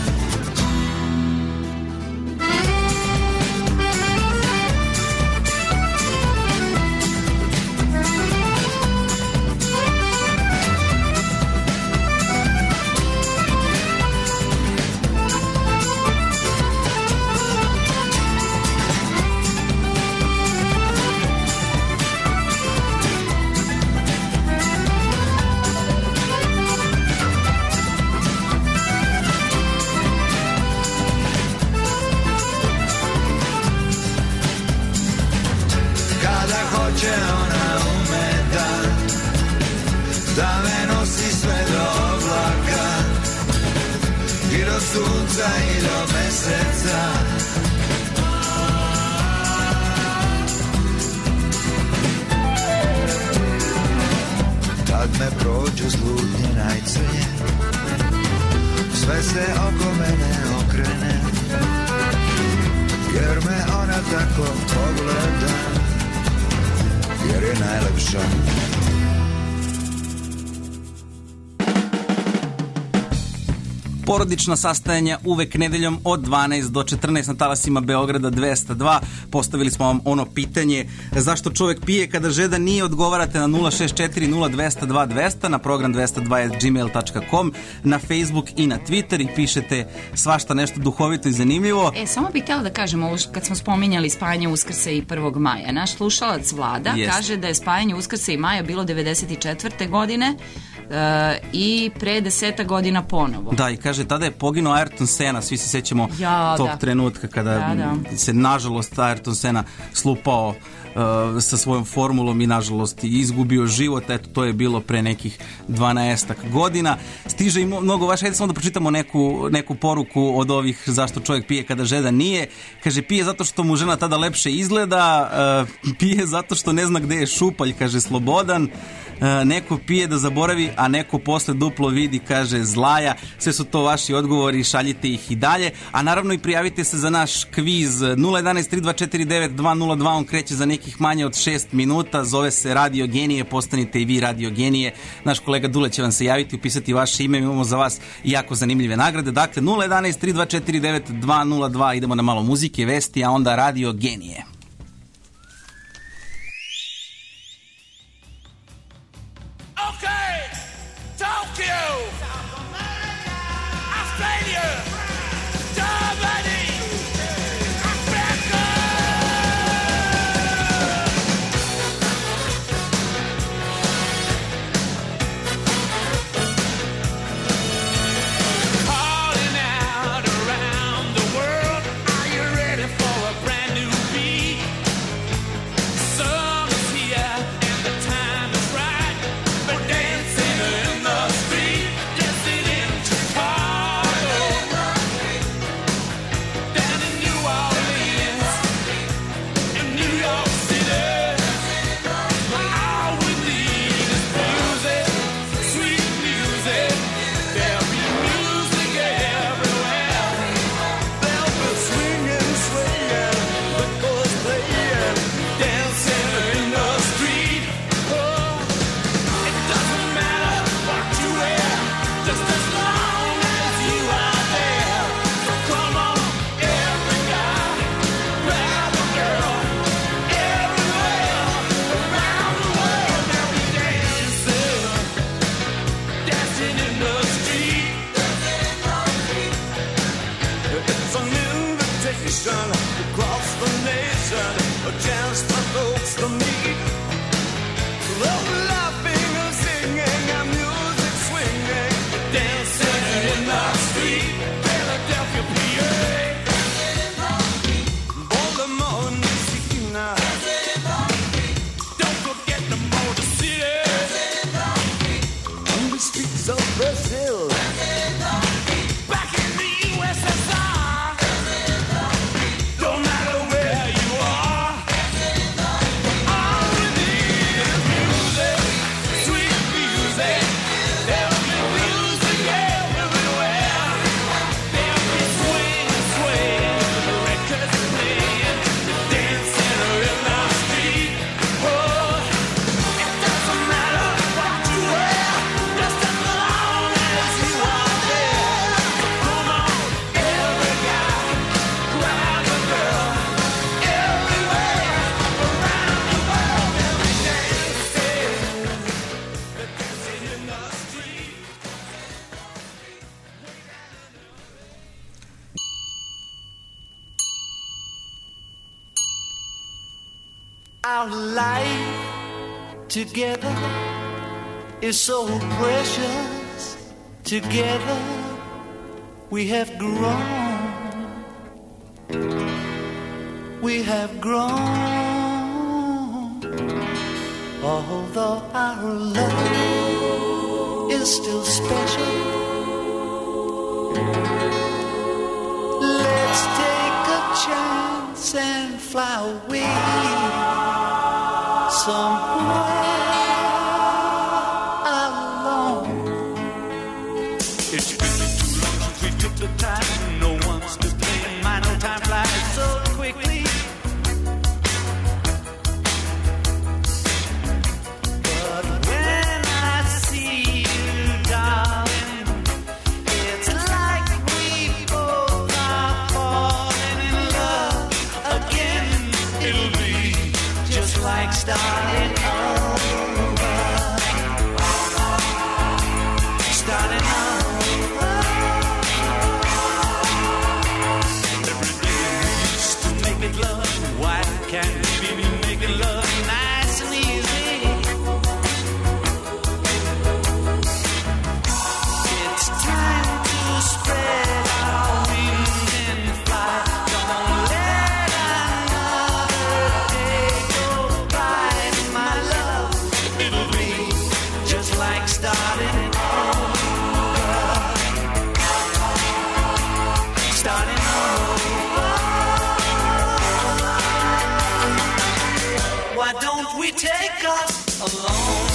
Porodična sastajanja uvek nedeljom od 12 do 14 na talasima Beograda 202. Postavili smo vam ono pitanje zašto čovjek pije kada žeda nije, odgovarate na 064 0202 200, na program 202@gmail.com, na Facebook i na Twitter i pišete svašta nešto duhovito i zanimljivo. Samo bih htjela da kažem ovo kad smo spominjali spajanje Uskrsa i 1. maja. Naš slušalac Vlada kaže da je spajanje Uskrsa i Maja bilo 94. godine i pre 10 godina ponovo. Da, i kaže, tada je poginuo Ayrton Senna, svi se sećamo tog trenutka kada se, nažalost, Ayrton Senna slupao sa svojom formulom i, nažalost, izgubio život. Eto, to je bilo pre nekih 12 godina. Stiže i mnogo vaše, ajde samo da pročitamo neku poruku od ovih zašto čovjek pije kada žeda nije. Kaže, pije zato što mu žena tada lepše izgleda, pije zato što ne zna gde je šupalj, kaže Slobodan. Neko pije da zaboravi, a neko posle duplo vidi, kaže Zlaja. Sve su to vaši odgovori, šaljite ih i dalje. A naravno i prijavite se za naš kviz 011-3249-202, on kreće za nekih manje od 6 minuta, zove se Radio Genije, postanite i vi Radio Genije. Naš kolega Dule će vam se javiti, upisati vaše ime, imamo za vas jako zanimljive nagrade. Dakle, 011-3249-202, idemo na malo muzike, vesti, a onda Radio Genije. Our life together is so precious. Together we have grown. We have grown. Although our love is still special, let's take a chance and fly away somewhere alone. It's been too long since we took the time. No one's to blame. My no time flies so quickly. But when I see you, darling, it's like starting over. Starting over. Every day we used to make it love. Why can't we be making love nice and easy? It's time to spread our wings and fly. Don't let another day go by, my love. It'll be just like starting over. Starting over. Why don't we take us alone?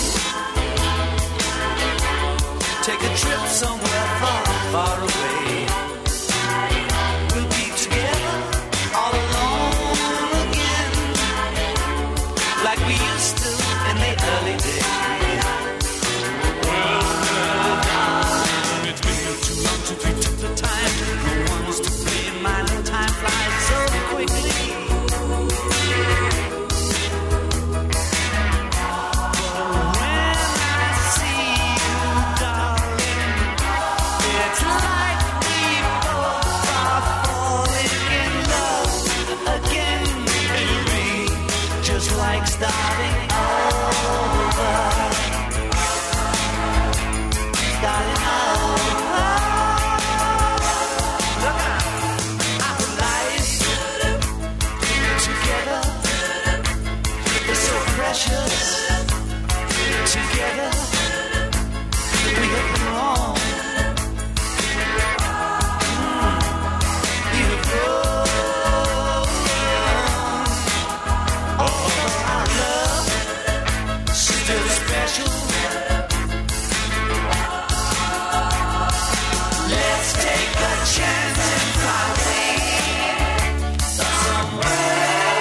Take a trip somewhere far, far away. We'll be together all alone again, like we used to in the early days. Well, darling, it's been too long since we took the time. No one's to blame, my little time flies so quickly. Like starting over. Starting over. Look out. Our lives together is so precious. Together we have grown. We have grown. Still special. Let's take a chance and fly away somewhere.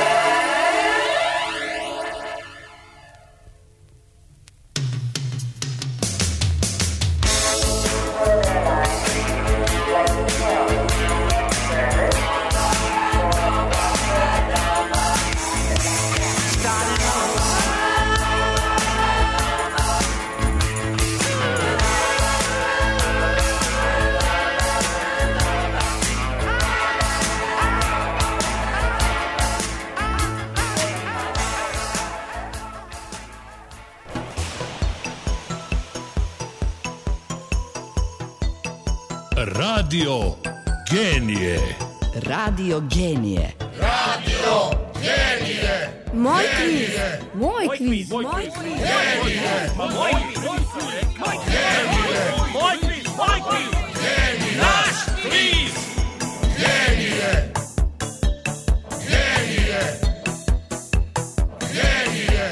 Radio Genije. Radio Genije. Radio Genije. Moj kviz. Moj kviz. Moj kviz. Moj kviz. Naš kviz. Genije. Genije. Genije.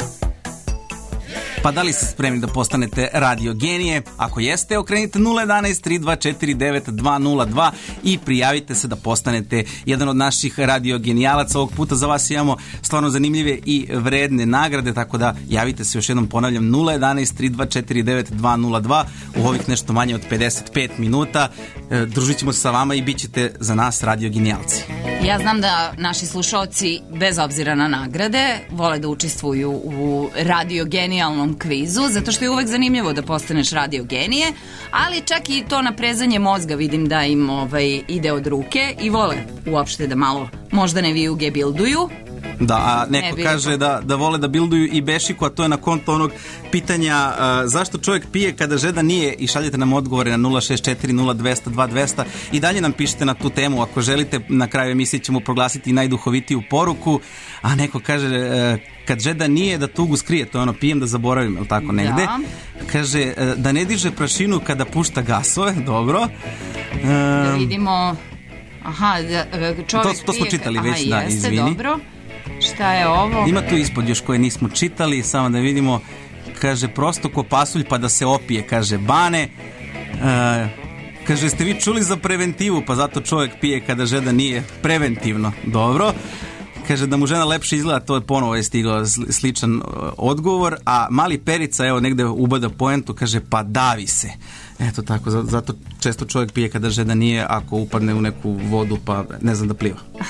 Pa da li ste spremni da postanete Radio Genije? Ako jeste, okrenite 011 3249 202 i prijavite se da postanete jedan od naših Radio Genijalaca. Ovog puta za vas imamo stvarno zanimljive i vredne nagrade, tako da javite se, još jednom ponavljam, 011 3249 202 u ovih nešto manje od 55 minuta. Družit ćemo se sa vama i bit ćete za nas Radio Genijalci. Ja znam da naši slušaoci, bez obzira na nagrade, vole da učestvuju u Radio Genijalnom kvizu, zato što je uvek zanimljivo da postaneš Radio Genije, ali čak i to naprezanje mozga vidim da im ide od ruke i vole uopšte da malo možda ne vijuge bilduju. Da, a neko kaže da vole da bilduju i bešiku, a to je na konto onog pitanja zašto čovjek pije kada žeda nije, i šaljete nam odgovore na 064 0200 2200 i dalje nam pišete na tu temu ako želite. Na kraju emisije ćemo proglasiti najduhovitiju poruku, a neko kaže kad žeda nije da tugu skrije, to je ono pijem da zaboravim, ili tako negde. Da. Kaže da ne diže prašinu kada pušta gasove, dobro. Da vidimo, aha, čovjek to smo čitali već, da, jeste, izvini. dobro. Šta je ovo? Ima tu ispod još koje nismo čitali, samo da vidimo. Kaže, prosto ko pasulj pa da se opije, kaže Bane. Kaže, jeste vi čuli za preventivu, pa zato čovjek pije kada žeda nije, preventivno, dobro. Kaže da mu žena lepše izgleda, to je ponovo je stigao sličan odgovor, a mali Perica, evo negde ubada poentu, kaže pa davi se. Eto tako, zato često čovjek pije kada žena nije, ako upadne u neku vodu pa ne znam da pliva.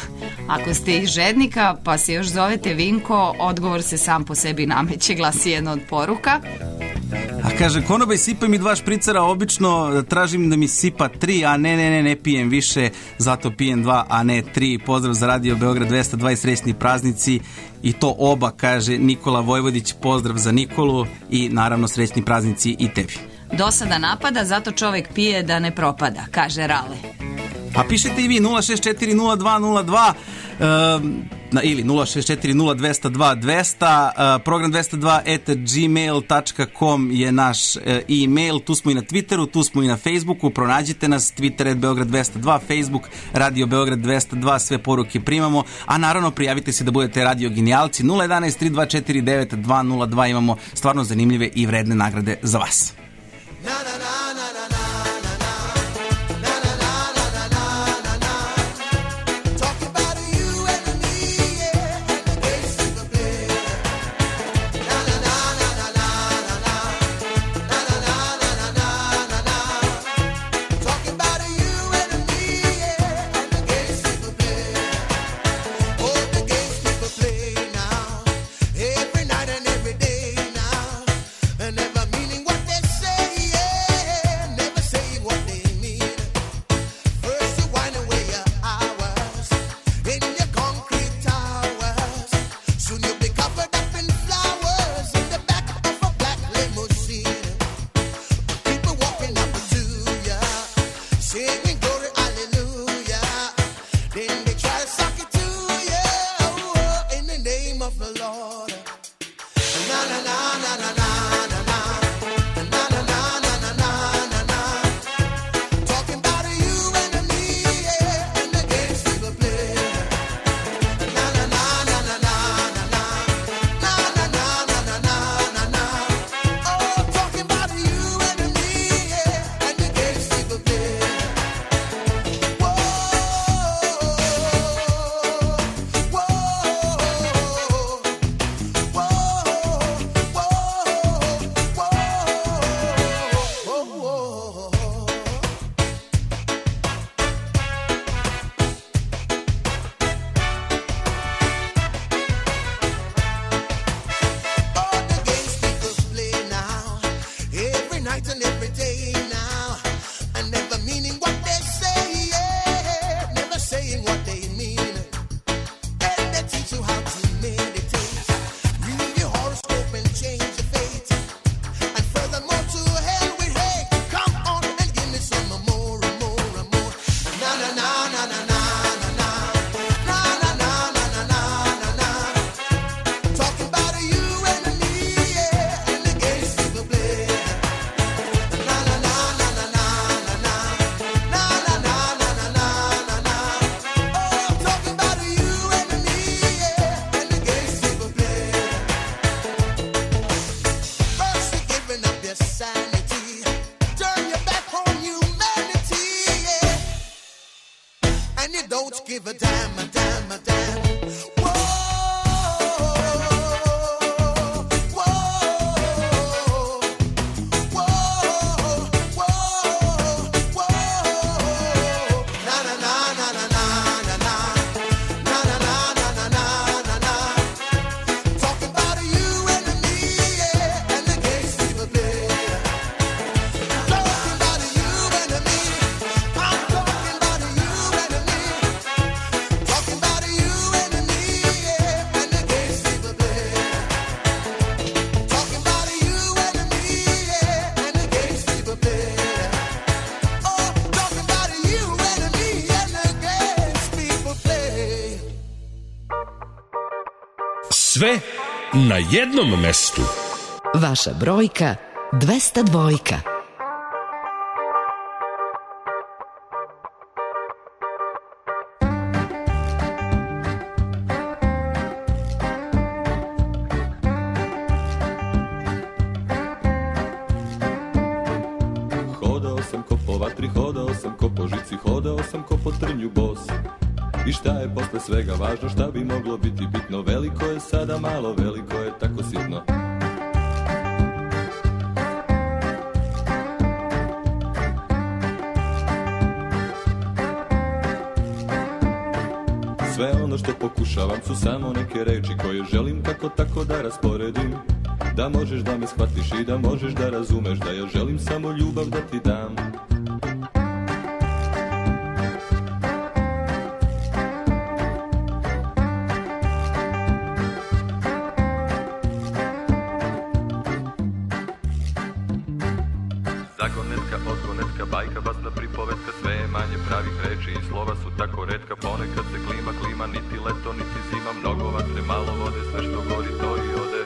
Ako ste iz Žednika pa se još zovete Vinko, odgovor se sam po sebi nameće, glasi jedna od poruka. A kaže, konobaj, sipaj mi 2 špricera, obično tražim da mi sipa 3, a ne pijem više, zato pijem 2, a ne 3. Pozdrav za Radio Beograd 202 i srećni praznici, i to oba, kaže Nikola Vojvodić. Pozdrav za Nikolu i naravno srećni praznici i tebi. Dosada napada, zato čovek pije da ne propada, kaže Rale. Pa pišete i vi 0640202 ili 0640202, program 202@gmail.com je naš e-mail. Tu smo i na Twitteru, tu smo i na Facebooku. Pronađite nas, Twitter @Beograd 202, Facebook Radio Beograd 202, sve poruke primamo, a naravno prijavite se da budete radio genijalci. 011 324 9202, imamo stvarno zanimljive i vredne nagrade za vas. Sve na jednom mestu. Vaša brojka 202. Hodao sam ko po vatri, hodao sam ko po žici, hodao sam ko po trnju bos. I šta je posle svega važno, šta bi moglo biti bitno? Veliko je sada malo, veliko je tako sitno. Sve ono što pokušavam su samo neke reči koje želim kako tako da rasporedim. Da možeš da me shvatiš i da možeš da razumeš da ja želim samo ljubav da ti dam. Zagonetka, odgonetka, bajka, basna pripovetka, sve je manje pravih reči i slova su tako retka. Ponekad se klima, niti leto, niti zima, mnogo vatre, malo vode, sve što gori to i ode.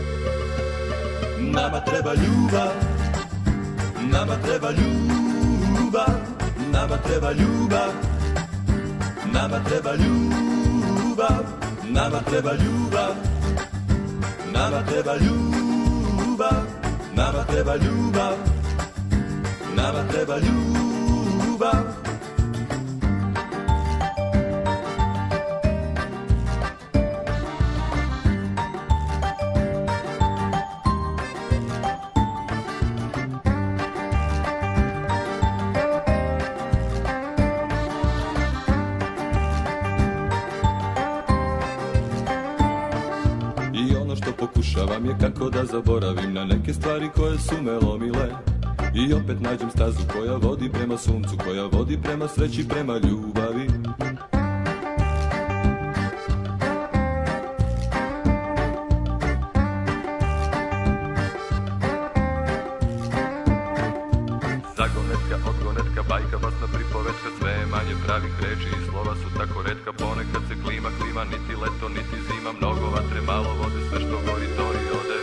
Nama treba ljubav, nama treba ljubav, nama treba ljubav, nama treba ljubav, nama treba ljubav, nama treba ljubav, nama treba ljubav, nama treba ljubav. Pokušavam je kako da zaboravim na neke stvari koje su me lomile. I opet nađem stazu koja vodi prema suncu, koja vodi prema sreći, prema ljubavi. Zagonetka, odgonetka, bajka, basna pripovetka, sve je manje pravih reči i slova su tako retka. Ponekad se klima, niti leto, niti zima, mnogo vatre, malo vode, sve što gori to i ode.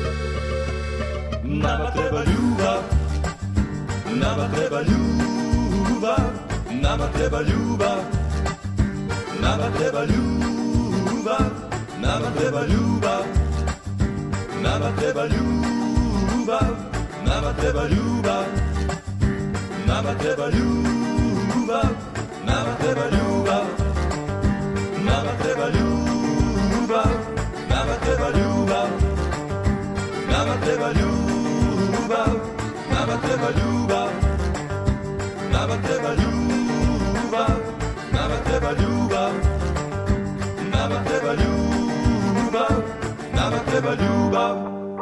Nama treba ljubav, nama treba ljubav, nama treba ljubav, nama treba ljubav, nama treba ljubav, nama treba ljubav, nama treba ljubav, nama treba ljubav, nama treba ljubav, nama treba ljubav, nama treba ljubav, nama treba ljubav, nama treba ljubav, nama treba ljubav, nama treba ljubav, nama treba ljubav, nama treba ljubav.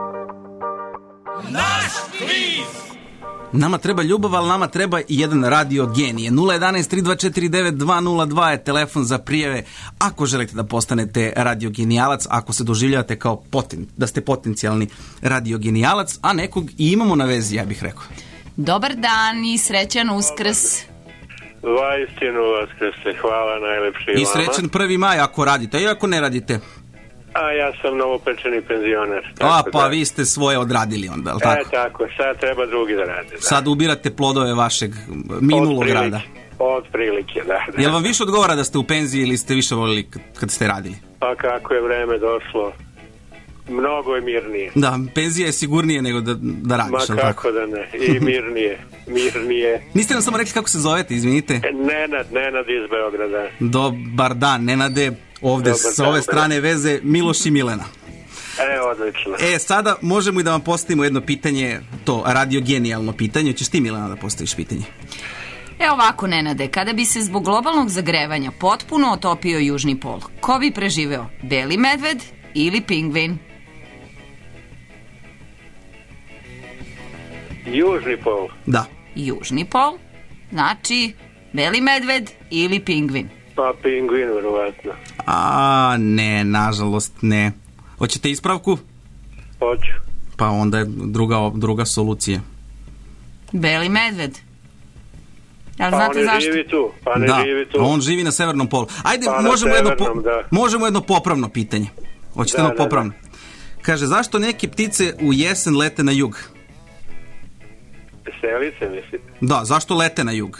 Naš kviz! Nama treba ljubav, ali nama treba i jedan radio genije. 011-3249-202 je telefon za prijave ako želite da postanete radio genijalac, ako se doživljavate kao da ste potencijalni radio genijalac, a nekog i imamo na vezi, ja bih rekao. Dobar dan i srećan Uskrs. Vaistinu Vaskrse, hvala najlepši vama. I srećan 1. maj ako radite, i ako ne radite. A ja sam novopečeni penzioner. Pa vi ste svoje odradili onda, ali tako? Tako, sad treba drugi da rade. Da. Sad ubirate plodove vašeg minulog rada. Od prilike, da. Jel vam više odgovara da ste u penziji ili ste više voljeli kad ste radili? Pa kako je vreme došlo, mnogo je mirnije. Da, penzija je sigurnije nego da radiš, ali tako? Ma kako da ne, i mirnije. Niste nam samo rekli kako se zovete, izvinite? Nenad iz Beograda. Dobar dan, Nenade. Ovde sa ove strane veze Miloš i Milena. Odlično. Sada možemo i da vam postavimo jedno pitanje, to radiogenijalno pitanje. Hoćeš ti, Milena, da postaviš pitanje? Ovako, Nenade, kada bi se zbog globalnog zagrevanja potpuno otopio južni pol, ko bi preživeo? Beli medved ili pingvin? Južni pol. Da. Južni pol, znači beli medved ili pingvin? Pa pingvin, verovatno. Ne, nažalost ne. Hoćete ispravku? Hoću. Pa onda je druga solucija. Beli medved. Pa on ne živi tu. Živi tu. On živi na severnom polu. Ajde, možemo jedno popravno pitanje. Hoćete jedno popravno? Kaže, zašto neke ptice u jesen lete na jug? Selice, mislite? Da, zašto lete na jug?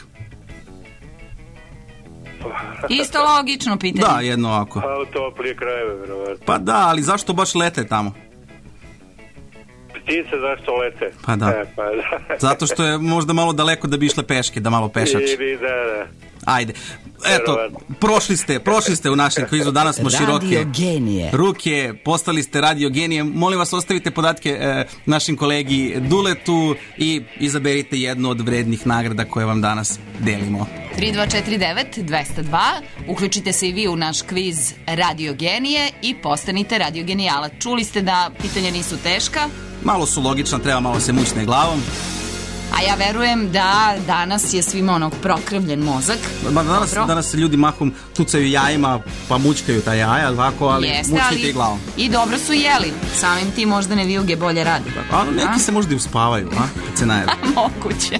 Isto logično pitanje. Da, jedno ovako. Pa u toplije krajeve, verovatno. Pa da, ali zašto baš lete tamo? Ptice zašto lete? Pa da. Zato što je možda malo daleko da bi išle peške, da malo pešače. Da. Ajde. Eto, prošli ste u našem kvizu, danas smo široke ruke, postali ste radio genije. Molim vas, ostavite podatke našim kolegi Duletu i izaberite jednu od vrednih nagrada koje vam danas delimo. 3249-202. Uključite se i vi u naš kviz Radio Genije i postanite Radio Genijalac. Čuli ste da pitanja nisu teška. Malo su logična, treba malo se mućne glavom. A ja verujem da danas je svima onog prokrvljen mozak. Danas se ljudi mahom tucaju jajima pa mućkaju ta jaja, ovako, ali mućnite i glavom. I dobro su jeli. Samim tim možda ne vijuge bolje radi. Ali neki se možda i uspavaju, kad se najedu. Moguće.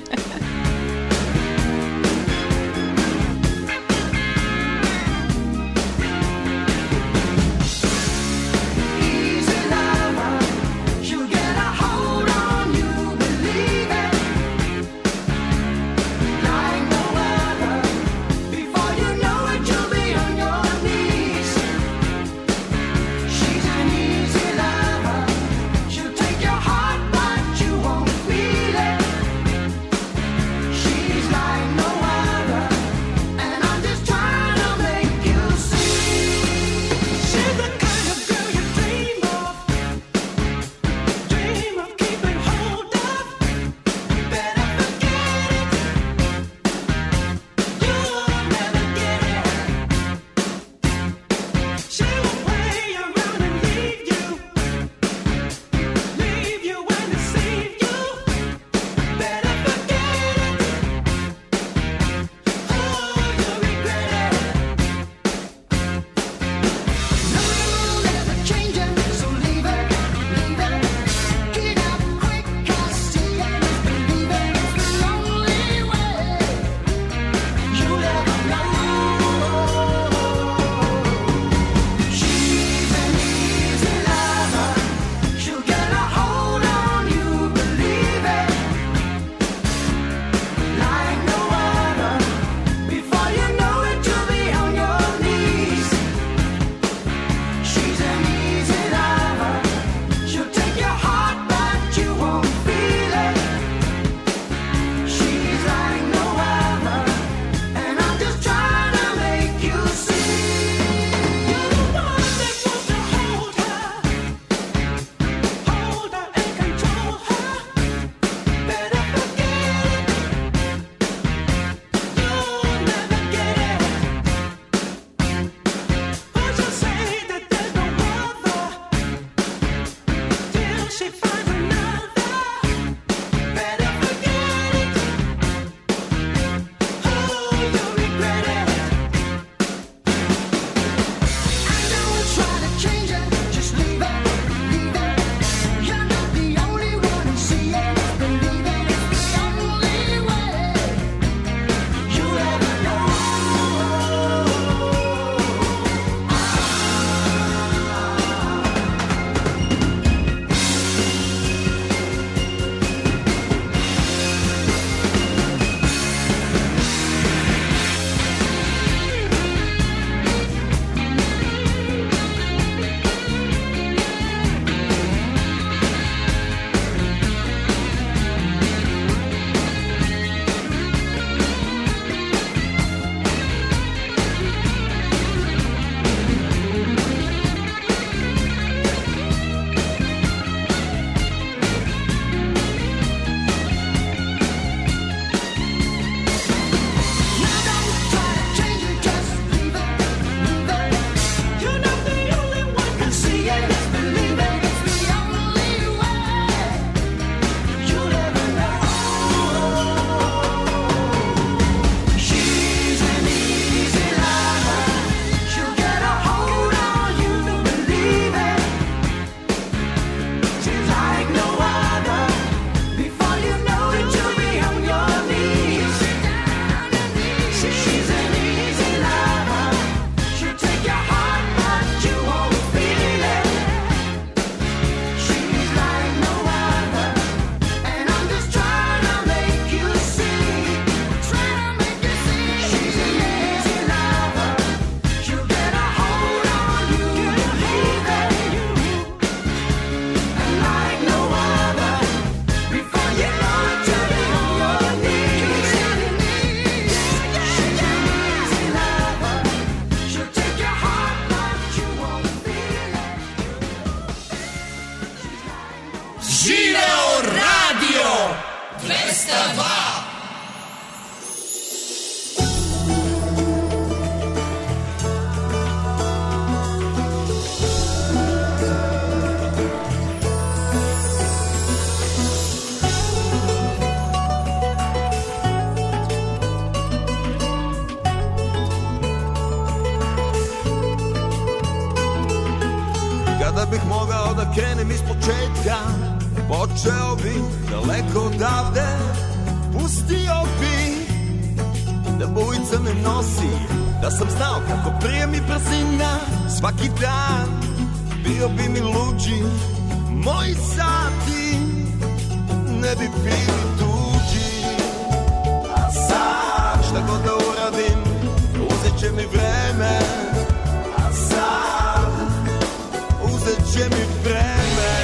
Počeo bi daleko odavde, pustio bi da bujica me nosi, da sam znao kako prije mi brzina svaki dan, bio bi mi luđi, moji sati ne bi bili tuđi. A sad šta god da uradim, uzet će mi vreme, a sad uzet će mi vreme.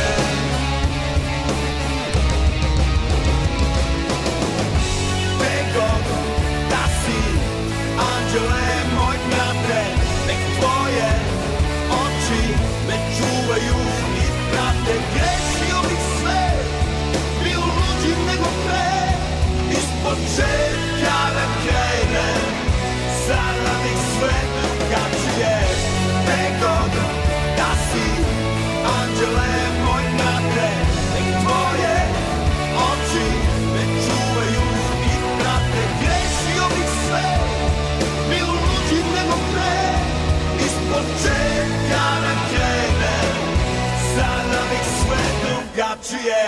Anđele, moj brate, nek tvoje oči me čuvaju i prate. Grešio bih sve, bio luđi nego pre, iz početka da krenem, sada bih sve drugačije. Nekog da si, anđele, moj brate, nek tvoje oči me čuvaju i prate. Grešio bih sve, bio luđi nego pre, iz početka da krenem, sada bih sve drugačije.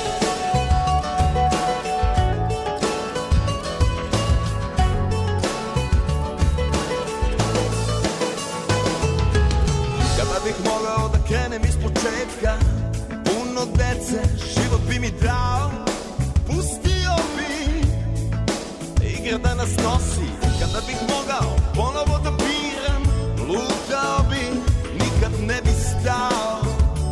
Kada bih mogao da krenem iz početka, puno dece, život bi mi dao, pustio bi igra da nas nosi. Kada bih mogao ponovo da biram, lutao bi, nikad ne bi stao.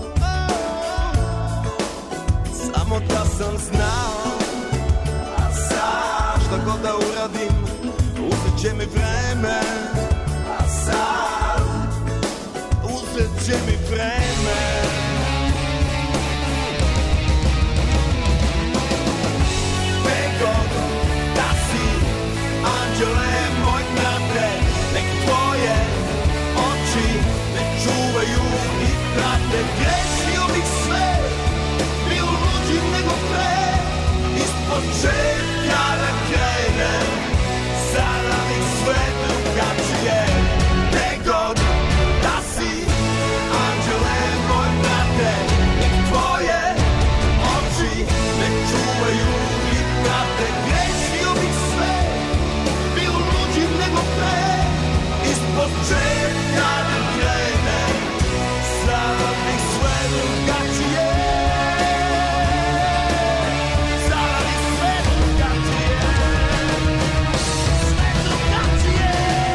Samo da sam znao, a sad šta god da uradim, uzet će mi vreme, a sad uzet će mi vreme. Begod da si, anđele, moj brate, nek tvoje oči me čuvaju i prate. Grešio bih sve, bio luđi nego pre, iz početka da krenem, sada bih sve drugačije. Negod da si, anđele, moj brate, nek tvoje oči me čuvaju i prate. Grešio bih sve, bio luđi nego pre, iz početka da krenem, sada bih sve drugačije. Sada bih sve drugačije, sve drugačije.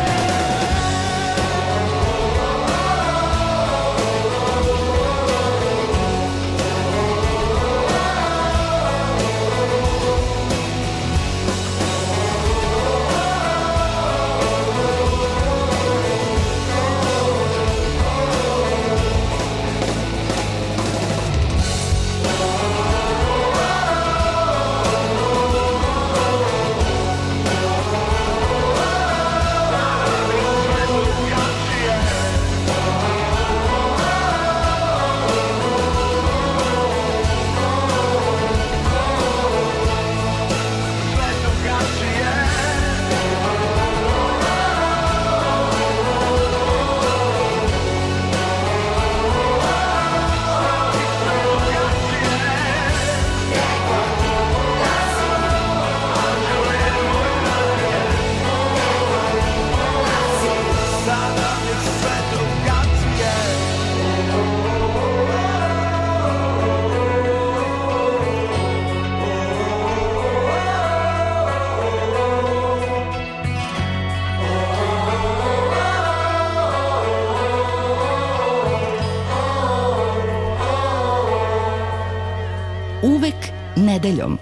Uvek nedeljom.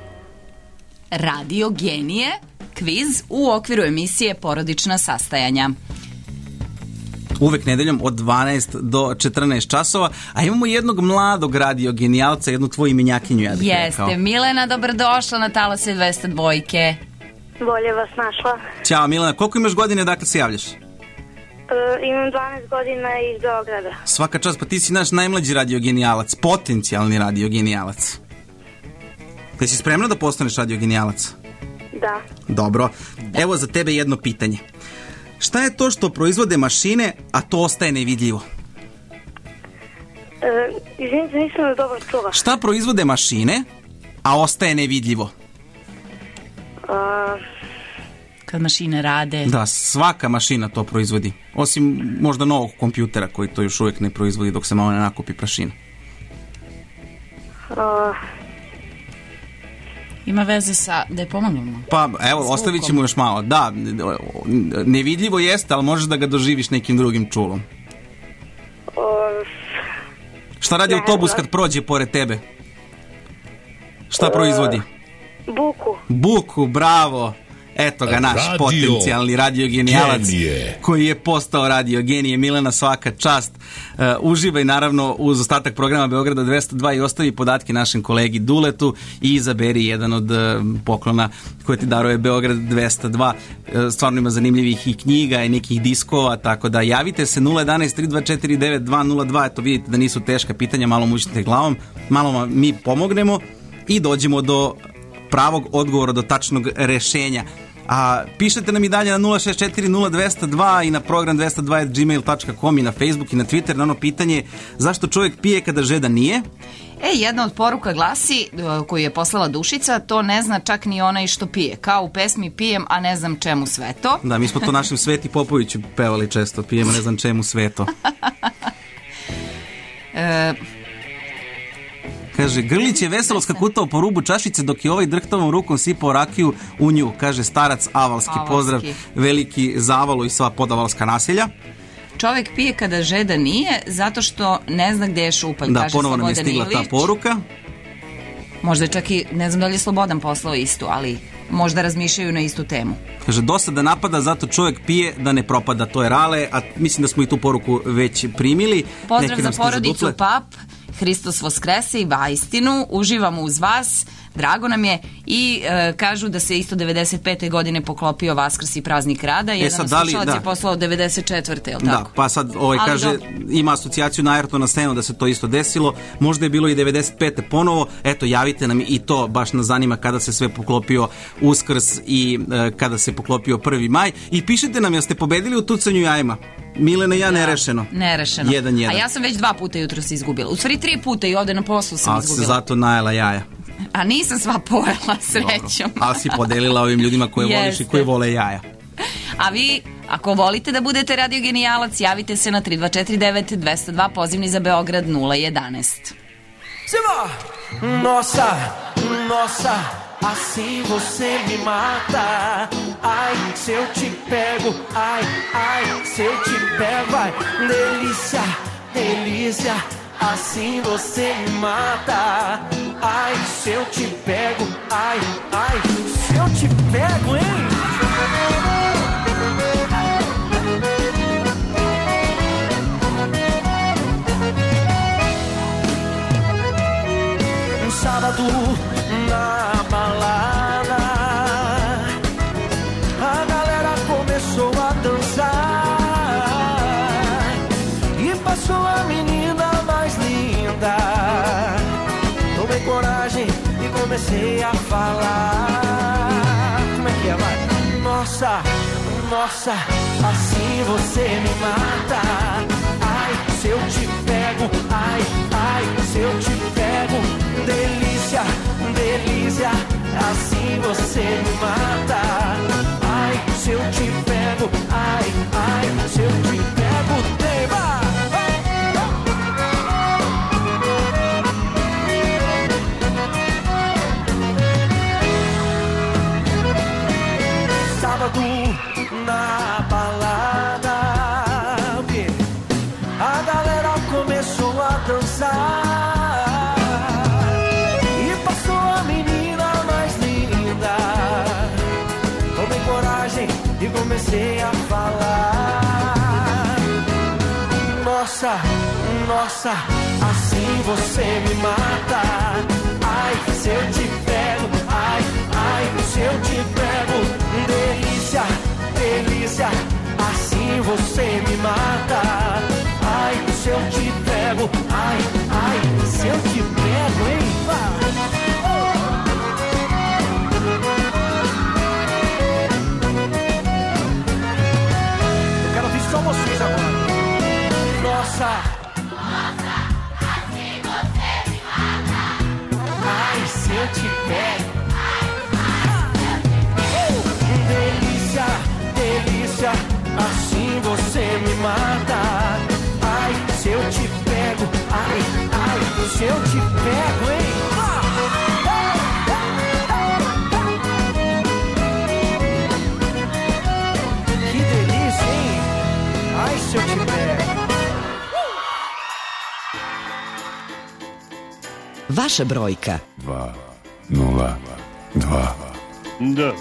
Radio Genije, kviz u okviru emisije Porodična sastajanja. Uvek nedeljom od 12 do 14 časova, a imamo jednog mladog radiogenijalca, jednu tvoju imenjakinju, ja bih rekao. Jeste, Milena, dobrodošla na talase 202. Bolje vas našla. Ćao Milena, koliko imaš godine, dakle se javljaš? Imam 12 godina iz Beograda. Svaka čast, pa ti si naš najmlađi radiogenijalac, potencijalni radiogenijalac. Te si spremna da postaneš radiogenijalac? Da. Dobro, evo za tebe jedno pitanje. Šta je to što proizvode mašine, a to ostaje nevidljivo? Izvinite, nisam me dobro čula. Šta proizvode mašine, a ostaje nevidljivo? Kad mašine rade. Da, svaka mašina to proizvodi. Osim možda novog kompjutera koji to još uvijek ne proizvodi dok se malo ne nakupi prašina. Ima veze sa, da je pomognemo. Pa evo, ostavit ćemo još malo. Da, nevidljivo jeste, ali možeš da ga doživiš nekim drugim čulom. Šta radi autobus kad prođe pored tebe? Šta proizvodi? Buku. Buku, bravo. Eto ga, naš potencijalni radiogenijalac koji je postao radiogenije. Milena, svaka čast. Uživaj naravno uz ostatak programa Beograda 202 i ostavi podatke našem kolegi Duletu i izaberi jedan od poklona koje ti daruje Beograd 202. Stvarno ima zanimljivih i knjiga i nekih diskova, tako da javite se 011 324 9202. Eto, vidite da nisu teška pitanja, malo mučite glavom, malo vam mi pomognemo i dođemo do pravog odgovora, do tačnog rešenja. A pišete nam i dalje na 0640202 i na program 202@gmail.com i na Facebook i na Twitter na ono pitanje zašto čovjek pije kada žeda nije. Jedna od poruka glasi, koju je poslala Dušica, to ne zna čak ni onaj što pije. Kao u pesmi pijem, a ne znam čemu sve to. Da, mi smo to našem Sveti Popoviću pevali često, pijem, a ne znam čemu sve to. Kaže, Grlić je veselo skakutao po rubu čašice dok je ovaj drhtavom rukom sipao rakiju u nju, kaže starac Avalski. Pozdrav veliki za Avalu i sva podavalska naselja. Čovjek pije kada žeda nije zato što ne zna gdje je šupalj. Da, ponovo nam je stigla ta poruka. Možda je čak i, ne znam da li je Slobodan poslao istu, ali možda razmišljaju na istu temu. Kaže, dosada napada, zato čovjek pije da ne propada, to je Rale, a mislim da smo i tu poruku već primili. Pozdrav za porodicu Pap, Hristos Voskrese i vaistinu, uživamo uz vas, drago nam je i kažu da se isto 95. godine poklopio Vaskrs i praznik rada. Jedan slušalac je poslao 94. je li tako? Da, pa sad kaže, ima asocijaciju na Ayrtona Senu da se to isto desilo, možda je bilo i 95. ponovo, eto javite nam i to, baš nas zanima kada se sve poklopio Uskrs i kada se poklopio 1. maj i pišite nam, jeste pobedili u tucanju jajima? Milena i ja nerešeno. Nerešeno. 1-1. A ja sam već 2 puta jutro se izgubila. U stvari 3 puta i ovde na poslu sam izgubila. Ali se zato najela jaja. A nisam sva pojela, srećom. Ali si podelila ovim ljudima koje voliš i koji vole jaja. A vi, ako volite da budete radiogenijalac, javite se na 3249 202, pozivni za Beograd 011. Siva! Nossa, assim você me mata. Ai, se eu te pego, ai, se eu te pego, ai, delícia, assim você me mata. Ai, se eu te pego, ai, se eu te pego, hein? Sábado na balada, a galera começou a dançar e passou a menina mais linda. Tomei coragem e comecei a falar. Como é que é, vai? Nossa, assim você me mata. Ai, se eu te pego, ai, se eu te pego. Delícia, assim você me mata. Ai, se eu te pego, ai, se eu te pego, tema. Sábado na balada, a galera começou a dançar. E comecei a falar. Nossa, assim você me mata. Ai, se eu te pego, ai, se eu te pego. Delícia, assim você me mata. Ai, se eu te pego, ai, se eu te pego, hein? Só vocês agora. Nossa, eu te pego. Delícia, delícia, assim você me mata. Ai, se eu te pego, ai, ai, se eu te pego, hein? Que delícia, hein? Ai, se eu te pego. Vaša brojka. 2, 0, 2. Da.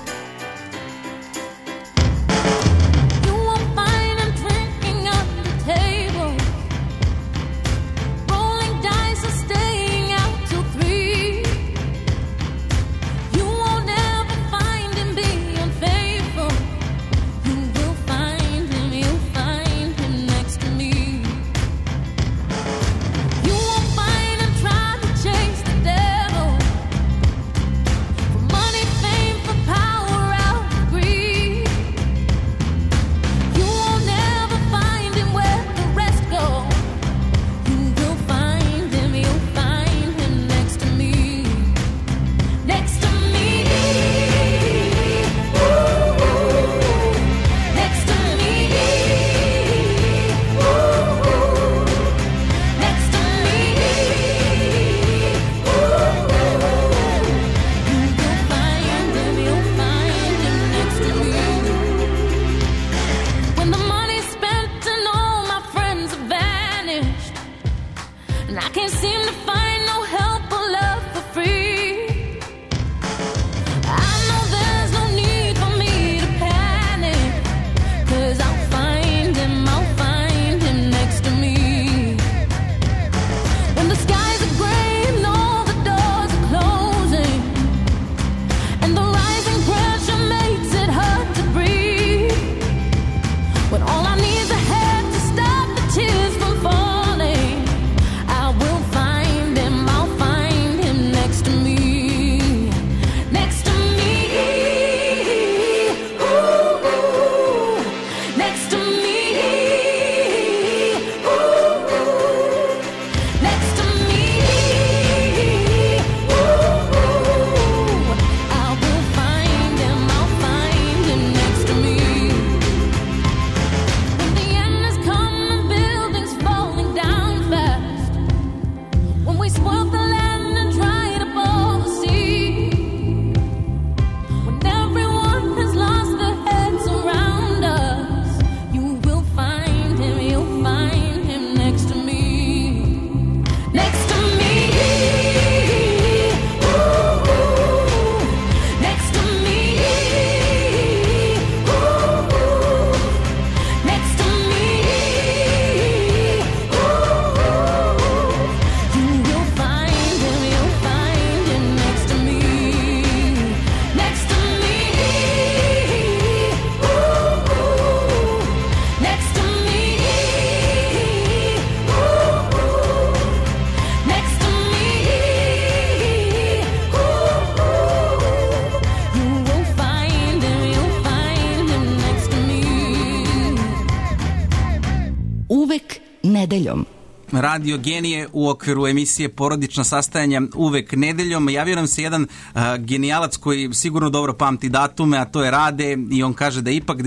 nedeljom. Radio Genije u okviru emisije Porodična sastajanja uvek nedeljom. Javio nam se jedan genijalac koji sigurno dobro pamti datume, a to je Rade, i on kaže da je ipak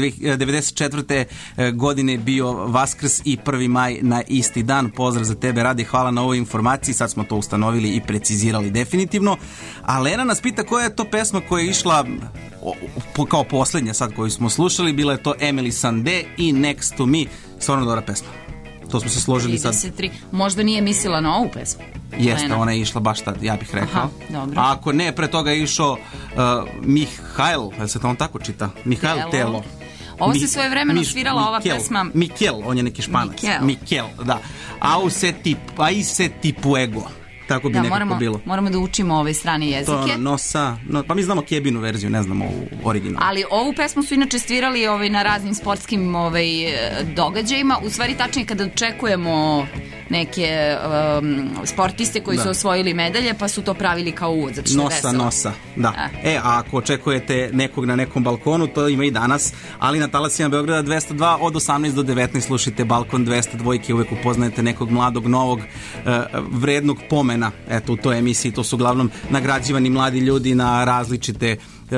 94. godine bio Vaskrs i 1. maj na isti dan. Pozdrav za tebe, Rade, hvala na ovoj informaciji, sad smo to ustanovili i precizirali definitivno. A Lena nas pita koja je to pesma koja je išla kao poslednja sad koju smo slušali, bila je to Emily Sandé i Next to Me, stvarno dobra pesma. To smo se složili 33. Možda nije mislila na ovu pesmu. Jeste, Lena. ona je išla baš tad, ja bih rekao. Aha, dobro. A ako ne, pre toga je išao Mihajl, je se to on tako čita? Mihajl Telo. Ovo se svoje vremeno svirala ova pesma. Mikel, on je neki Španac. Mikel, da. Ai se ti puego. Tako bi nekako bilo. Moramo da učimo ove strane jezike. To pa mi znamo Kebinu verziju, ne znamo ovu originalnu. Ali ovu pesmu su inače svirali na raznim sportskim događajima. U stvari tačnije kada očekujemo neke sportiste koji su osvojili medalje, pa su to pravili kao uvod. Zato što je veselo. Nosa, da. A ako očekujete nekog na nekom balkonu, to ima i danas, ali na talasima Beograda 202 od 18 do 19 slušajte Balkon 202, uvek upoznajete nekog mladog, novog, vrednog pomena. Eto, u toj emisiji to su uglavnom nagrađivani mladi ljudi na različite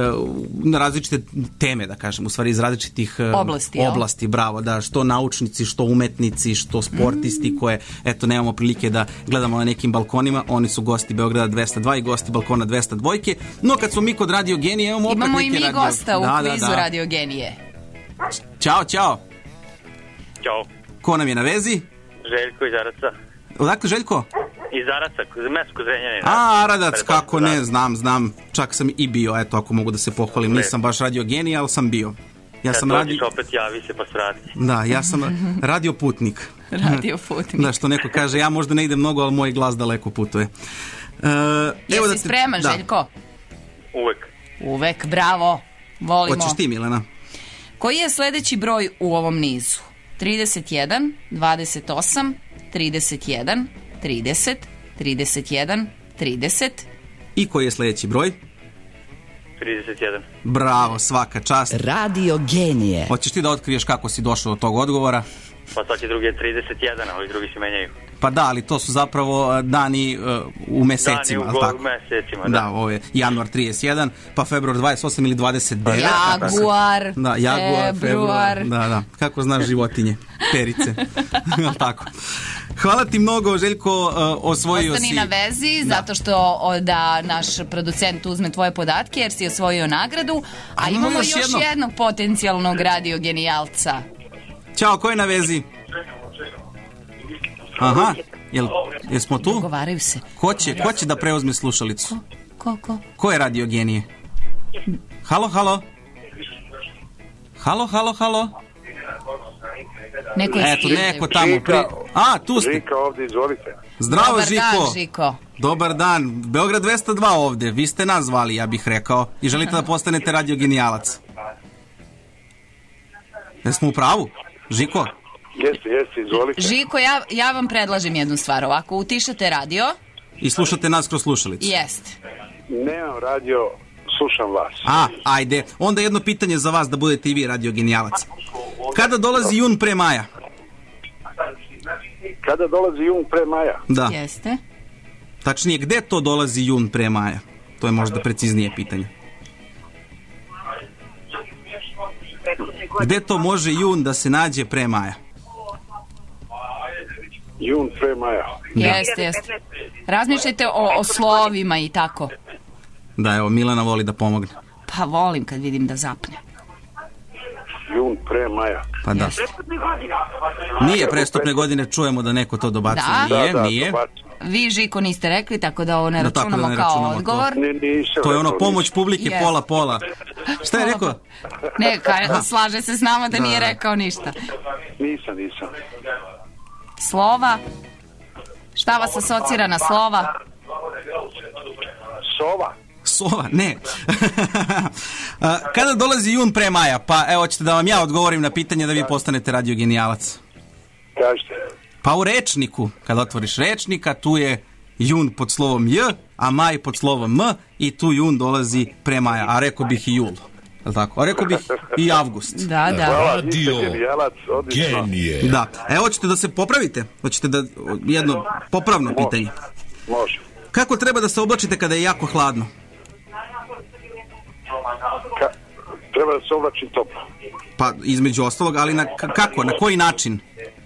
teme, da kažem, u stvari iz različitih oblasti, bravo, da, što naučnici, što umetnici, što sportisti koje, eto, nemamo prilike da gledamo na nekim balkonima, oni su gosti Beograda 202 i gosti Balkona 202. No, kad smo mi kod Radio Genije, imamo i mi gosta u kvizu Radio Genije. Ćao. Ćao. Ko nam je na vezi? Željko iz Araca. Odakle, Željko? Iz Araca, mesto kod Zrenjanina. Aradac, kako ne, znam. Čak sam i bio, eto, ako mogu da se pohvalim. Nisam baš Radio Genije, ali sam bio. Dođeš opet, javi se pa svrati. Da, ja sam radio putnik. Da, što neko kaže, ja možda ne idem mnogo, ali moj glas daleko putuje. Jesi spreman, Željko? Uvek, bravo. Volimo. Hoćeš ti, Milena? Koji je sledeći broj u ovom nizu? 31, 28, 31, 30, 31, 30. I koji je sledeći broj? 31. Bravo, svaka čast. Radio Genije. Hoćeš ti da otkriješ kako si došao do tog odgovora? Pa sad će drugi je 31, a ovi drugi se menjaju. Pa da, ali to su zapravo dani u mesecima. Dani u mesecima, da. Ovo je januar 31, pa februar 28 ili 29. Jaguar, da, februar. Da. Kako znaš životinje? Perice. Tako. Hvala ti mnogo, Željko, osvojio si... Ostani na vezi, zato što da naš producent uzme tvoje podatke, jer si osvojio nagradu, a imamo još jednog potencijalnog radio genijalca. Ćao, ko je na vezi? Aha, jesmo tu? Dogovaraju se. Ko će da preuzme slušalicu? Ko? Ko je Radio Genije? Halo? Halo? Neko tamo. Tu ste. Žika ovdje, izvolite. Zdravo, Dobar dan, Žiko. Dobar dan. Beograd 202 ovde. Vi ste nas zvali, ja bih rekao. I želite da postanete radio genijalac. Jesmo u pravu? Žiko? Jeste, izvolite. Žiko, ja vam predlažem jednu stvar. Ovako, utišate radio. I slušate nas kroz slušalicu. Jeste. Nemam radio, slušam vas. Ajde. Onda jedno pitanje za vas da budete i vi radio genijalac. Kada dolazi jun pre maja? Kada dolazi jun pre maja? Da. Jeste. Tačnije, gde to dolazi jun pre maja? To je možda preciznije pitanje. Gde to može jun da se nađe pre maja? Jun pre maja. Jeste. Razmišljajte o slovima i tako. Da, evo, Milana voli da pomogne. Pa volim kad vidim da zapne. Jun pre maja. Pa da. Nije prestupne godine, čujemo da neko to dobacuje. Nije. Vi, Žiko, niste rekli, tako da ovo ne računamo kao odgovor. To je ono pomoć publike pola. Šta je rekao? Ne, slaže se s nama da nije rekao ništa. Nisam. Slova? Šta vas asocira na slova? Sova, ne. Kada dolazi jun pre maja? Pa evo, ćete da vam ja odgovorim na pitanje da vi postanete radio genijalac. Kažete. Pa u rečniku, kada otvoriš rečnika, tu je jun pod slovom J, a maj pod slovom M i tu jun dolazi pre maja, a rekao bih i jul. Tako? A rekao bih i avgust. Da. Radio Genije. Da. Evo, hoćete da se popravite? Hoćete da jedno popravno pitanje? Može. Kako treba da se oblačite kada je jako hladno? Treba da se oblačim toplo. Pa između ostalog, ali kako? Na koji način?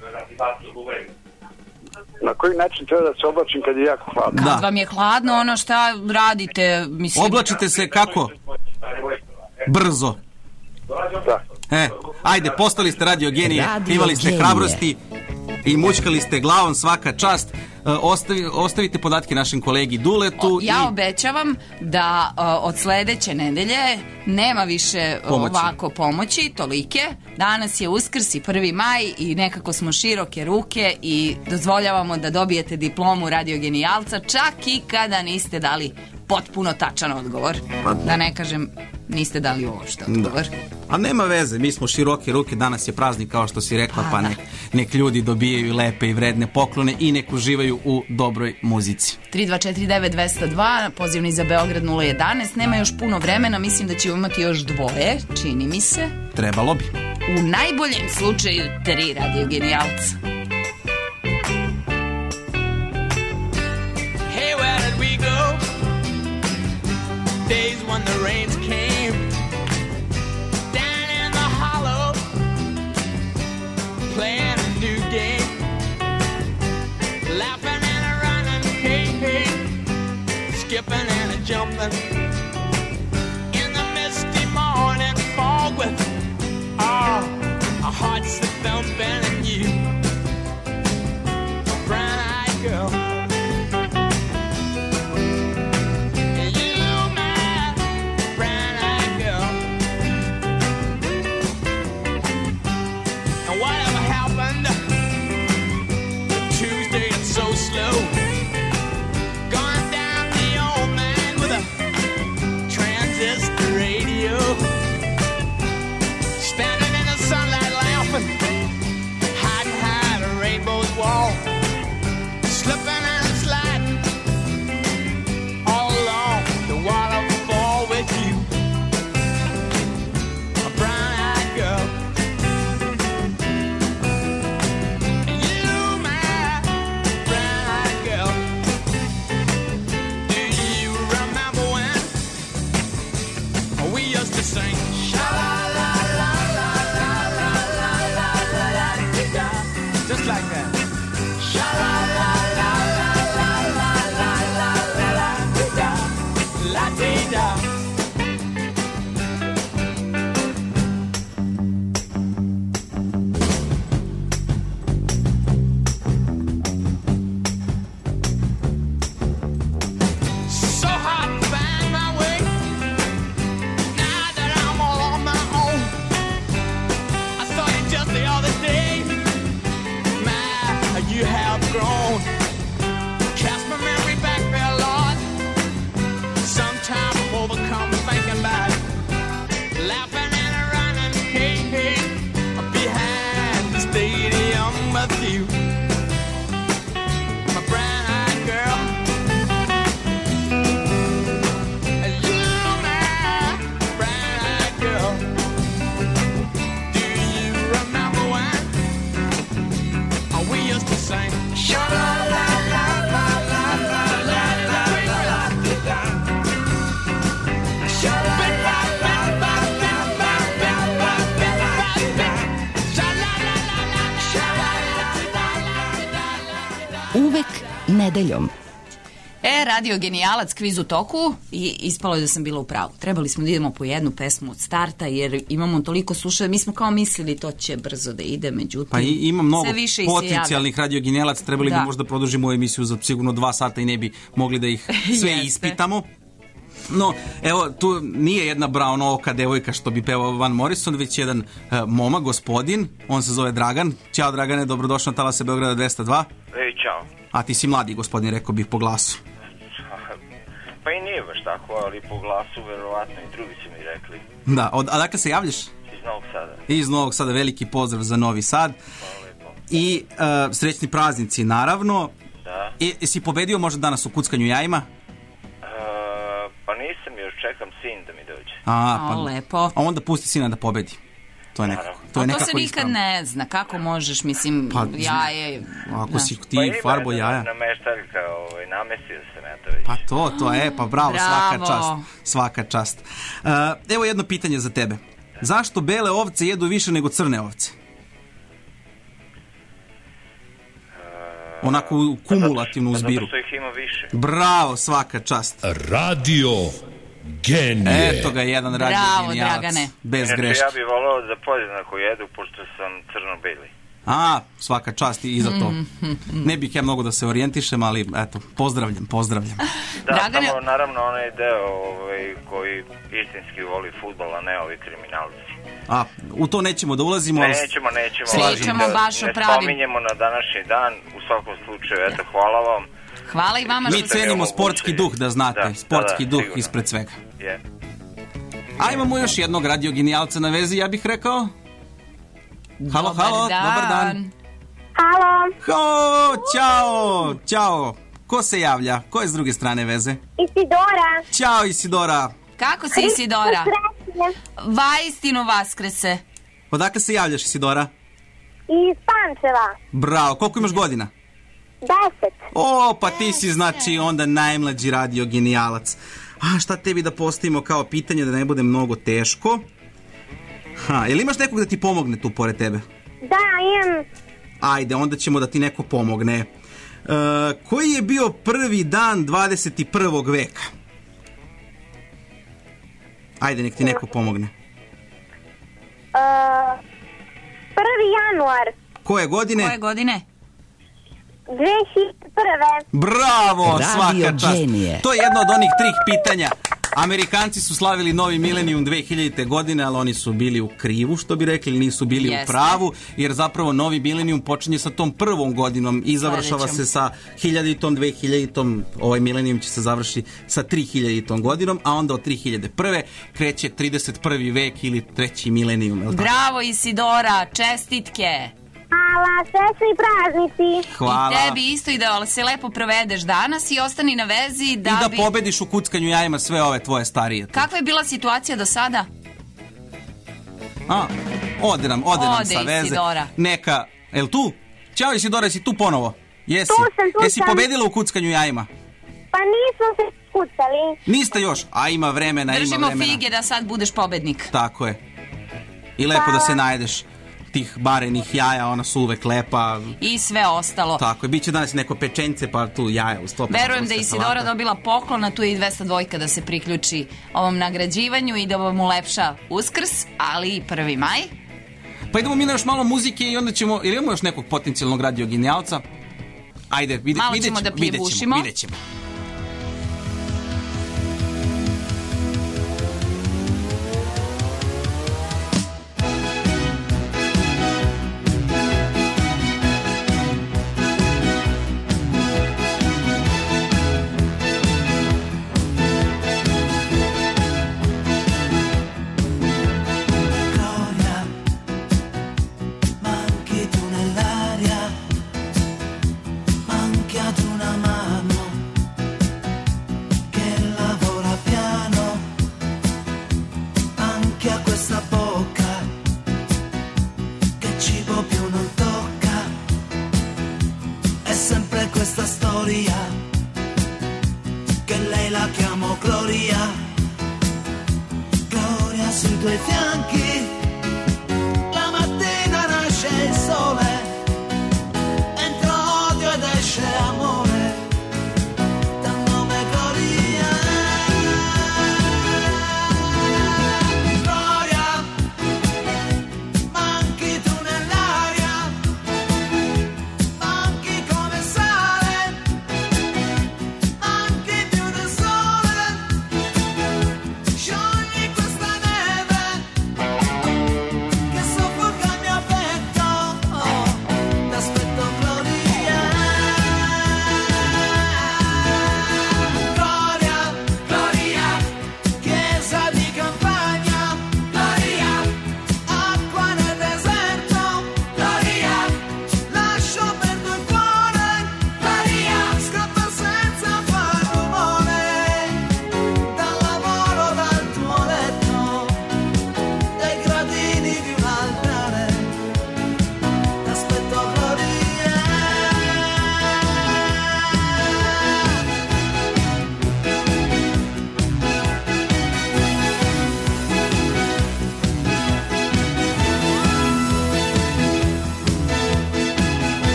Na koji način treba da se oblačim kad je jako hladno? Kad vam je hladno, ono šta radite? Mislim... Oblačite se kako? Brzo. Da. Ajde, postali ste radio genije, imali ste hrabrosti i mućkali ste glavom, svaka čast. Ostavite podatke našem kolegi Duletu. Ja obećavam da od sledeće nedelje nema više ovako pomoći, tolike. Danas je Uskrs i 1. maj i nekako smo široke ruke i dozvoljavamo da dobijete diplomu radiogenijalca čak i kada niste dali potpuno tačan odgovor. Da ne kažem, niste dali uopšte odgovor. A nema veze, mi smo široke ruke, danas je praznik kao što si rekla, pa nek ljudi dobijaju lepe i vredne poklone i nek uživaju u dobroj muzici. 3249-202, pozivni za Beograd 011, nema još puno vremena, mislim da ćemo imati još dvoje, čini mi se. Trebalo bi. U najboljem slučaju 3 radio genijalca. Hey, where did we go? Days when the rains came down in the hollow, playing a new game, laughing and a running, hey, hey, skipping and a jumping in the misty morning fog with our hearts that thumping and you, a brown-eyed girl. Nedeljom. Radio genijalac, kviz u toku i ispalo je da sam bila u pravu. Trebali smo da idemo po jednu pesmu od starta jer imamo toliko slušanja. Mi smo kao mislili to će brzo da ide, međutim pa ima mnogo potencijalnih radio genijalaca, trebali bi možda produžimo emisiju za sigurno 2 sata i ne bi mogli da ih sve ispitamo. No, evo, tu nije jedna browno-oka devojka što bi pevao Van Morrison, već jedan momak, gospodin, on se zove Dragan. Ćao Dragane, dobrodošao na Talase Beograda 202. Ej, čao. A ti si mladi gospodin, rekao bih po glasu. Pa i nije baš tako, ali po glasu verovatno i drugi su mi rekli. Da, odakle se javljaš? Iz Novog Sada. Iz Novog Sada, veliki pozdrav za Novi Sad. I srećni praznici, naravno. Da. Si pobedio možda danas u kuckanju jajima? Pa nisam, još čekam sin da mi dođe. Pa lepo. A onda pusti sina da pobedi. To je nekako. To se nikad ne zna. Kako možeš, mislim, jaje... Ako si ti farbo jaja. Pa nameštaljka, namestio se na to već. Pa bravo, svaka čast. Evo jedno pitanje za tebe. Zašto bele ovce jedu više nego crne ovce? Onako kumulativno u zbiru. Zato što ih ima više. Bravo, svaka čast. Radio genije. Eto ga jedan radio genijalac. Bravo, Dragane. Bez greške. Ja bih volao da podjednako jedu, pošto sam crno-beli. Svaka čast i za to. Ne bih ja mnogo da se orijentišem, ali eto, pozdravljam. Da, Dragane... samo naravno onaj deo koji istinski voli fudbal, a ne ovi kriminalci. U to nećemo da ulazimo. Nećemo. Pričamo baš o pravim. Ne spominjemo na današnji dan, u svakom slučaju, eto, hvala vam. Hvala i vama. Mi cenimo sportski duh, da znate. Sportski duh sigurno. Ispred svega. A imamo još jednog radio genijalca na vezi, ja bih rekao. Halo, dobar dan. Halo. Ćao. Ko se javlja? Ko je s druge strane veze? Isidora. Ćao, Isidora. Kako si, Isidora? Vaistinu vaskrese. Odakle se javljaš, Isidora? Iz Pančeva. Bravo, koliko imaš godina? 10. O, pa ti si znači onda najmlađi radio genijalac. A šta tebi da postavimo kao pitanje da ne bude mnogo teško? Jel imaš nekog da ti pomogne tu pored tebe? Da, imam. Ajde, onda ćemo da ti neko pomogne. Koji je bio prvi dan 21. veka? Ajde, nek ti neko pomogne. 1. januar. Koje godine? 2001. Bravo, Radio svaka čast. genije. To je jedno od onih trih pitanja. Amerikanci su slavili novi milenijum 2000. godine, ali oni su bili u krivu, što bi rekli, nisu bili u pravu, jer zapravo novi milenijum počinje sa tom prvom godinom i završava se sa 1000-tom, 2000-tom, ovaj milenijum će se završiti sa 3000-tom godinom, a onda od 3001. kreće 31. vek ili treći milenijum. Bravo, Isidora, čestitke. Hvala, srećni praznici. Hvala. I tebi isto i da se lepo provedeš danas i ostani na vezi da I da pobediš u kuckanju jajima sve ove tvoje starije. Kakva je bila situacija do sada? Ode nam sa veze. Isidora. Neka, jel tu? Ćao, Isidora, jesi tu ponovo? Jesi. Tu sam. Jesi pobedila u kuckanju jajima? Pa nismo se kucali. Niste još, a ima vremena. Držimo fige da sad budeš pobednik. Tako je. I lepo da se najedeš tih barenih jaja, ona su uvek lepa. I sve ostalo. Tako je, bit će danas neko pečence, pa tu jaja u stopu. Verujem da je Isidora dobila poklona, tu je i 202 da se priključi ovom nagrađivanju i da vam ulepša Uskrs, ali i 1. maj. Pa idemo mi na još malo muzike i onda ćemo, ili imamo još nekog potencijalnog radio genijalca? Ajde, malo ćemo da pribušimo. Vidjet ćemo.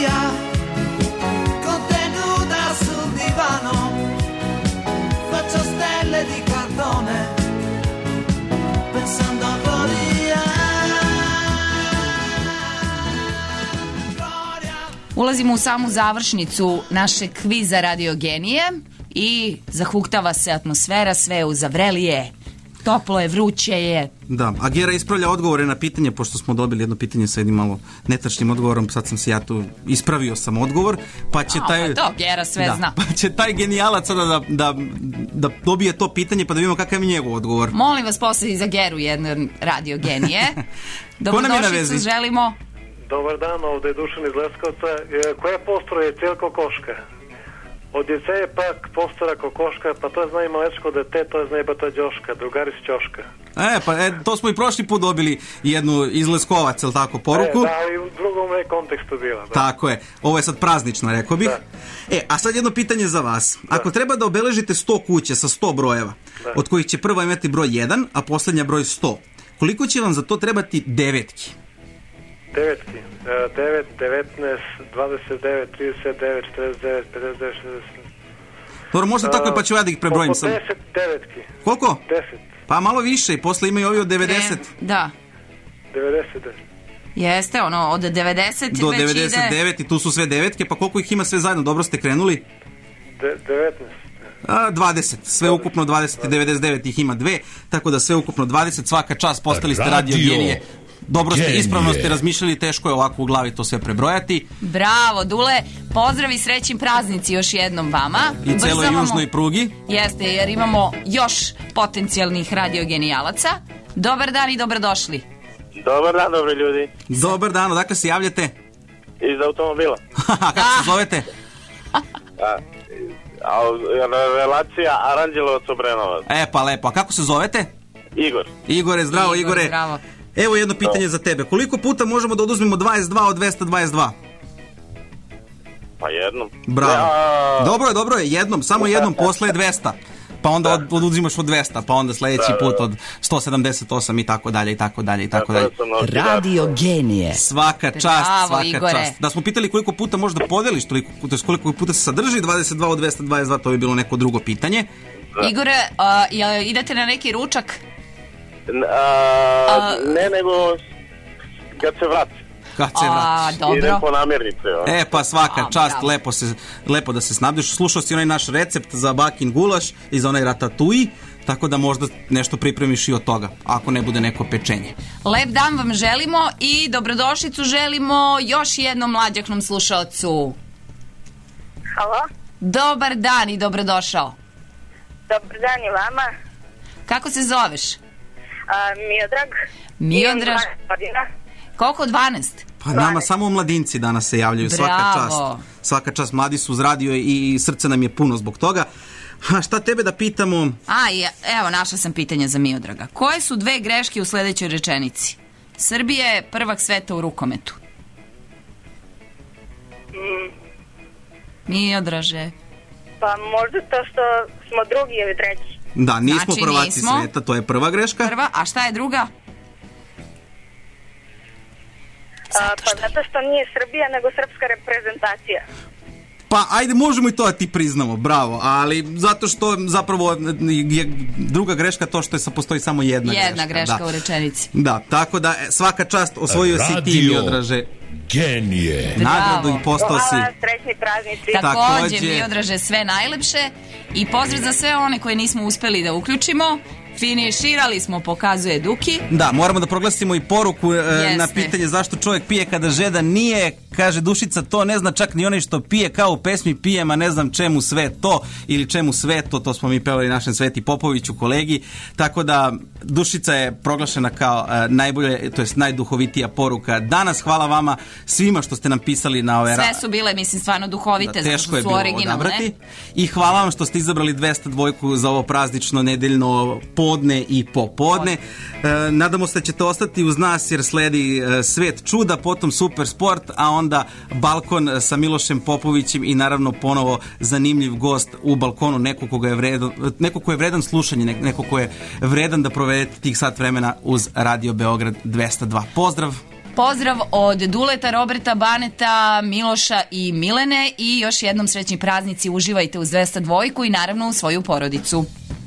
Faccio Ulazimo u samu završnicu naše kviza Radio Genije i zahuktava se atmosfera, sve je uzavrelije, toplo je, vruće je. Da, a Gera ispravlja odgovore na pitanje, pošto smo dobili jedno pitanje sa jednim malo netačnim odgovorom, sad sam se ja tu ispravio sam odgovor, pa će taj... To, Gera sve zna. Pa će taj genijalac sada da dobije to pitanje, pa da vidimo kakav je njegov odgovor. Molim vas posle i za Geru jedno Radio Genije. Dobrodošlicu želimo. Dobar dan, ovde je Dušan iz Leskovca. Koja postora je Celko Koška? Od Jece je pak postora Kokoška, pa to zna i malečko dete, to zna i bata Đoška, drugari s Ćoška. To smo i prošli put dobili jednu iz Leskovac, jel tako, poruku? Da, ali u drugom kontekstu bila. Da. Tako je, ovo je sad praznično, rekao bih. Da. A sad jedno pitanje za vas. Ako treba da obeležite 100 kuće sa 100 brojeva, od kojih će prva imati broj 1, a poslednja broj 100, koliko će vam za to trebati devetki? Devetki. 9, 19, 29, 39, 49, 59, 60. Dobro, možda tako je, pa ću ja da ih prebrojim. Oko 10 devetki. Koliko? 10. Pa malo više i posle imaju ovi od 90. Da. 90. Jeste, od 90 do već 99 ide. I tu su sve devetke, pa koliko ih ima sve zajedno? Dobro ste krenuli? 19. 20, sve ukupno 20 i 99 ih ima dve, tako da sve ukupno 20, svaka čast, postali ste Radio Genije. Dobro ste, ispravno ste razmišljali, teško je ovako u glavi to sve prebrojati. Bravo, Dule, pozdrav i srećni praznici još jednom vama. I celoj južnoj prugi. Jeste, jer imamo još potencijalnih radiogenijalaca. Dobar dan i dobrodošli. Dobar dan, dobri ljudi. Dobar dan, odakle se javljate? Iz automobila. Kako se zovete? Relacija Aranđelovac-Obrenovac. Pa lepo, a kako se zovete? Igor. Igore, zdravo Igore. Zdravo. Evo jedno pitanje za tebe. Koliko puta možemo da oduzmemo 22 od 222? Pa jednom. Bravo. Dobro je, jednom, samo jednom, posle je 200. Pa onda oduzimaš od 200, pa onda sledeći put od 178 i tako dalje, i tako dalje, i tako dalje. Radio Genije. Svaka čast, svaka čast. Da smo pitali koliko puta možda podeliš, koliko puta se sadrži 22 od 222, to bi bilo neko drugo pitanje. Igore, idete na neki ručak? Ne, nego kad se vrati. Idem po namirnice. Pa svaka čast, lepo da se snabdiš. Slušao si onaj naš recept za bakin gulaš i za onaj ratatouille, tako da možda nešto pripremiš i od toga, ako ne bude neko pečenje. Lep dan vam želimo i dobrodošlicu želimo još jednom mlađahnom slušalcu. Halo? Dobar dan i dobrodošao. Dobar dan i vama. Kako se zoveš? Miodrag. Koliko? 12? Pa nama samo mladinci danas se javljaju. Svaka čast, mladi su uz radio i srce nam je puno zbog toga. A šta tebe da pitamo? Evo, našla sam pitanje za Miodraga. Koje su dve greške u sledećoj rečenici? Srbija je prvak sveta u rukometu. Miodraže. Pa možda to što smo drugi ili treći. Da, nismo prvaci sveta, to je prva greška. A šta je druga? Pa zato što nije Srbija, nego srpska reprezentacija. Pa ajde, možemo i to da ti priznamo, bravo, ali zato što zapravo je druga greška to što postoji samo jedna greška. Jedna greška u rečenici. Da, tako da svaka čast, osvojio si ti, Miodraže. Genije. Nagradu i postao si. Hvala, srećni praznici. Takođe, Miodraže, sve najlepše i pozdrav za sve one koje nismo uspeli da uključimo. Finiširali smo, pokazuje Duki. Da, moramo da proglasimo i poruku na pitanje zašto čovjek pije kada žedan nije. Kaže Dušica, to ne zna čak ni onaj što pije, kao u pesmi pijem, a ne znam čemu sve to ili čemu sve to. To smo mi pevali našem Sveti Popoviću, kolegi. Tako da Dušica je proglašena kao najbolje, to jest najduhovitija poruka danas. Hvala vama svima što ste nam pisali na ove... Sve su bile, mislim, stvarno duhovite, zato što su originalne. I hvala vam što ste izabrali 202 za ovo praznično nedeljno podne i popodne. Nadamo se da ćete ostati uz nas jer sledi Svet čuda, potom Super sport, a onda Balkon sa Milošem Popovićem i naravno ponovo zanimljiv gost u Balkonu, neko ko je vredan slušanja, neko ko je vredan da provedete tih sat vremena uz Radio Beograd 202. Pozdrav! Pozdrav od Duleta, Roberta, Baneta, Miloša i Milene i još jednom srećni praznici, uživajte uz 202 i naravno u svoju porodicu.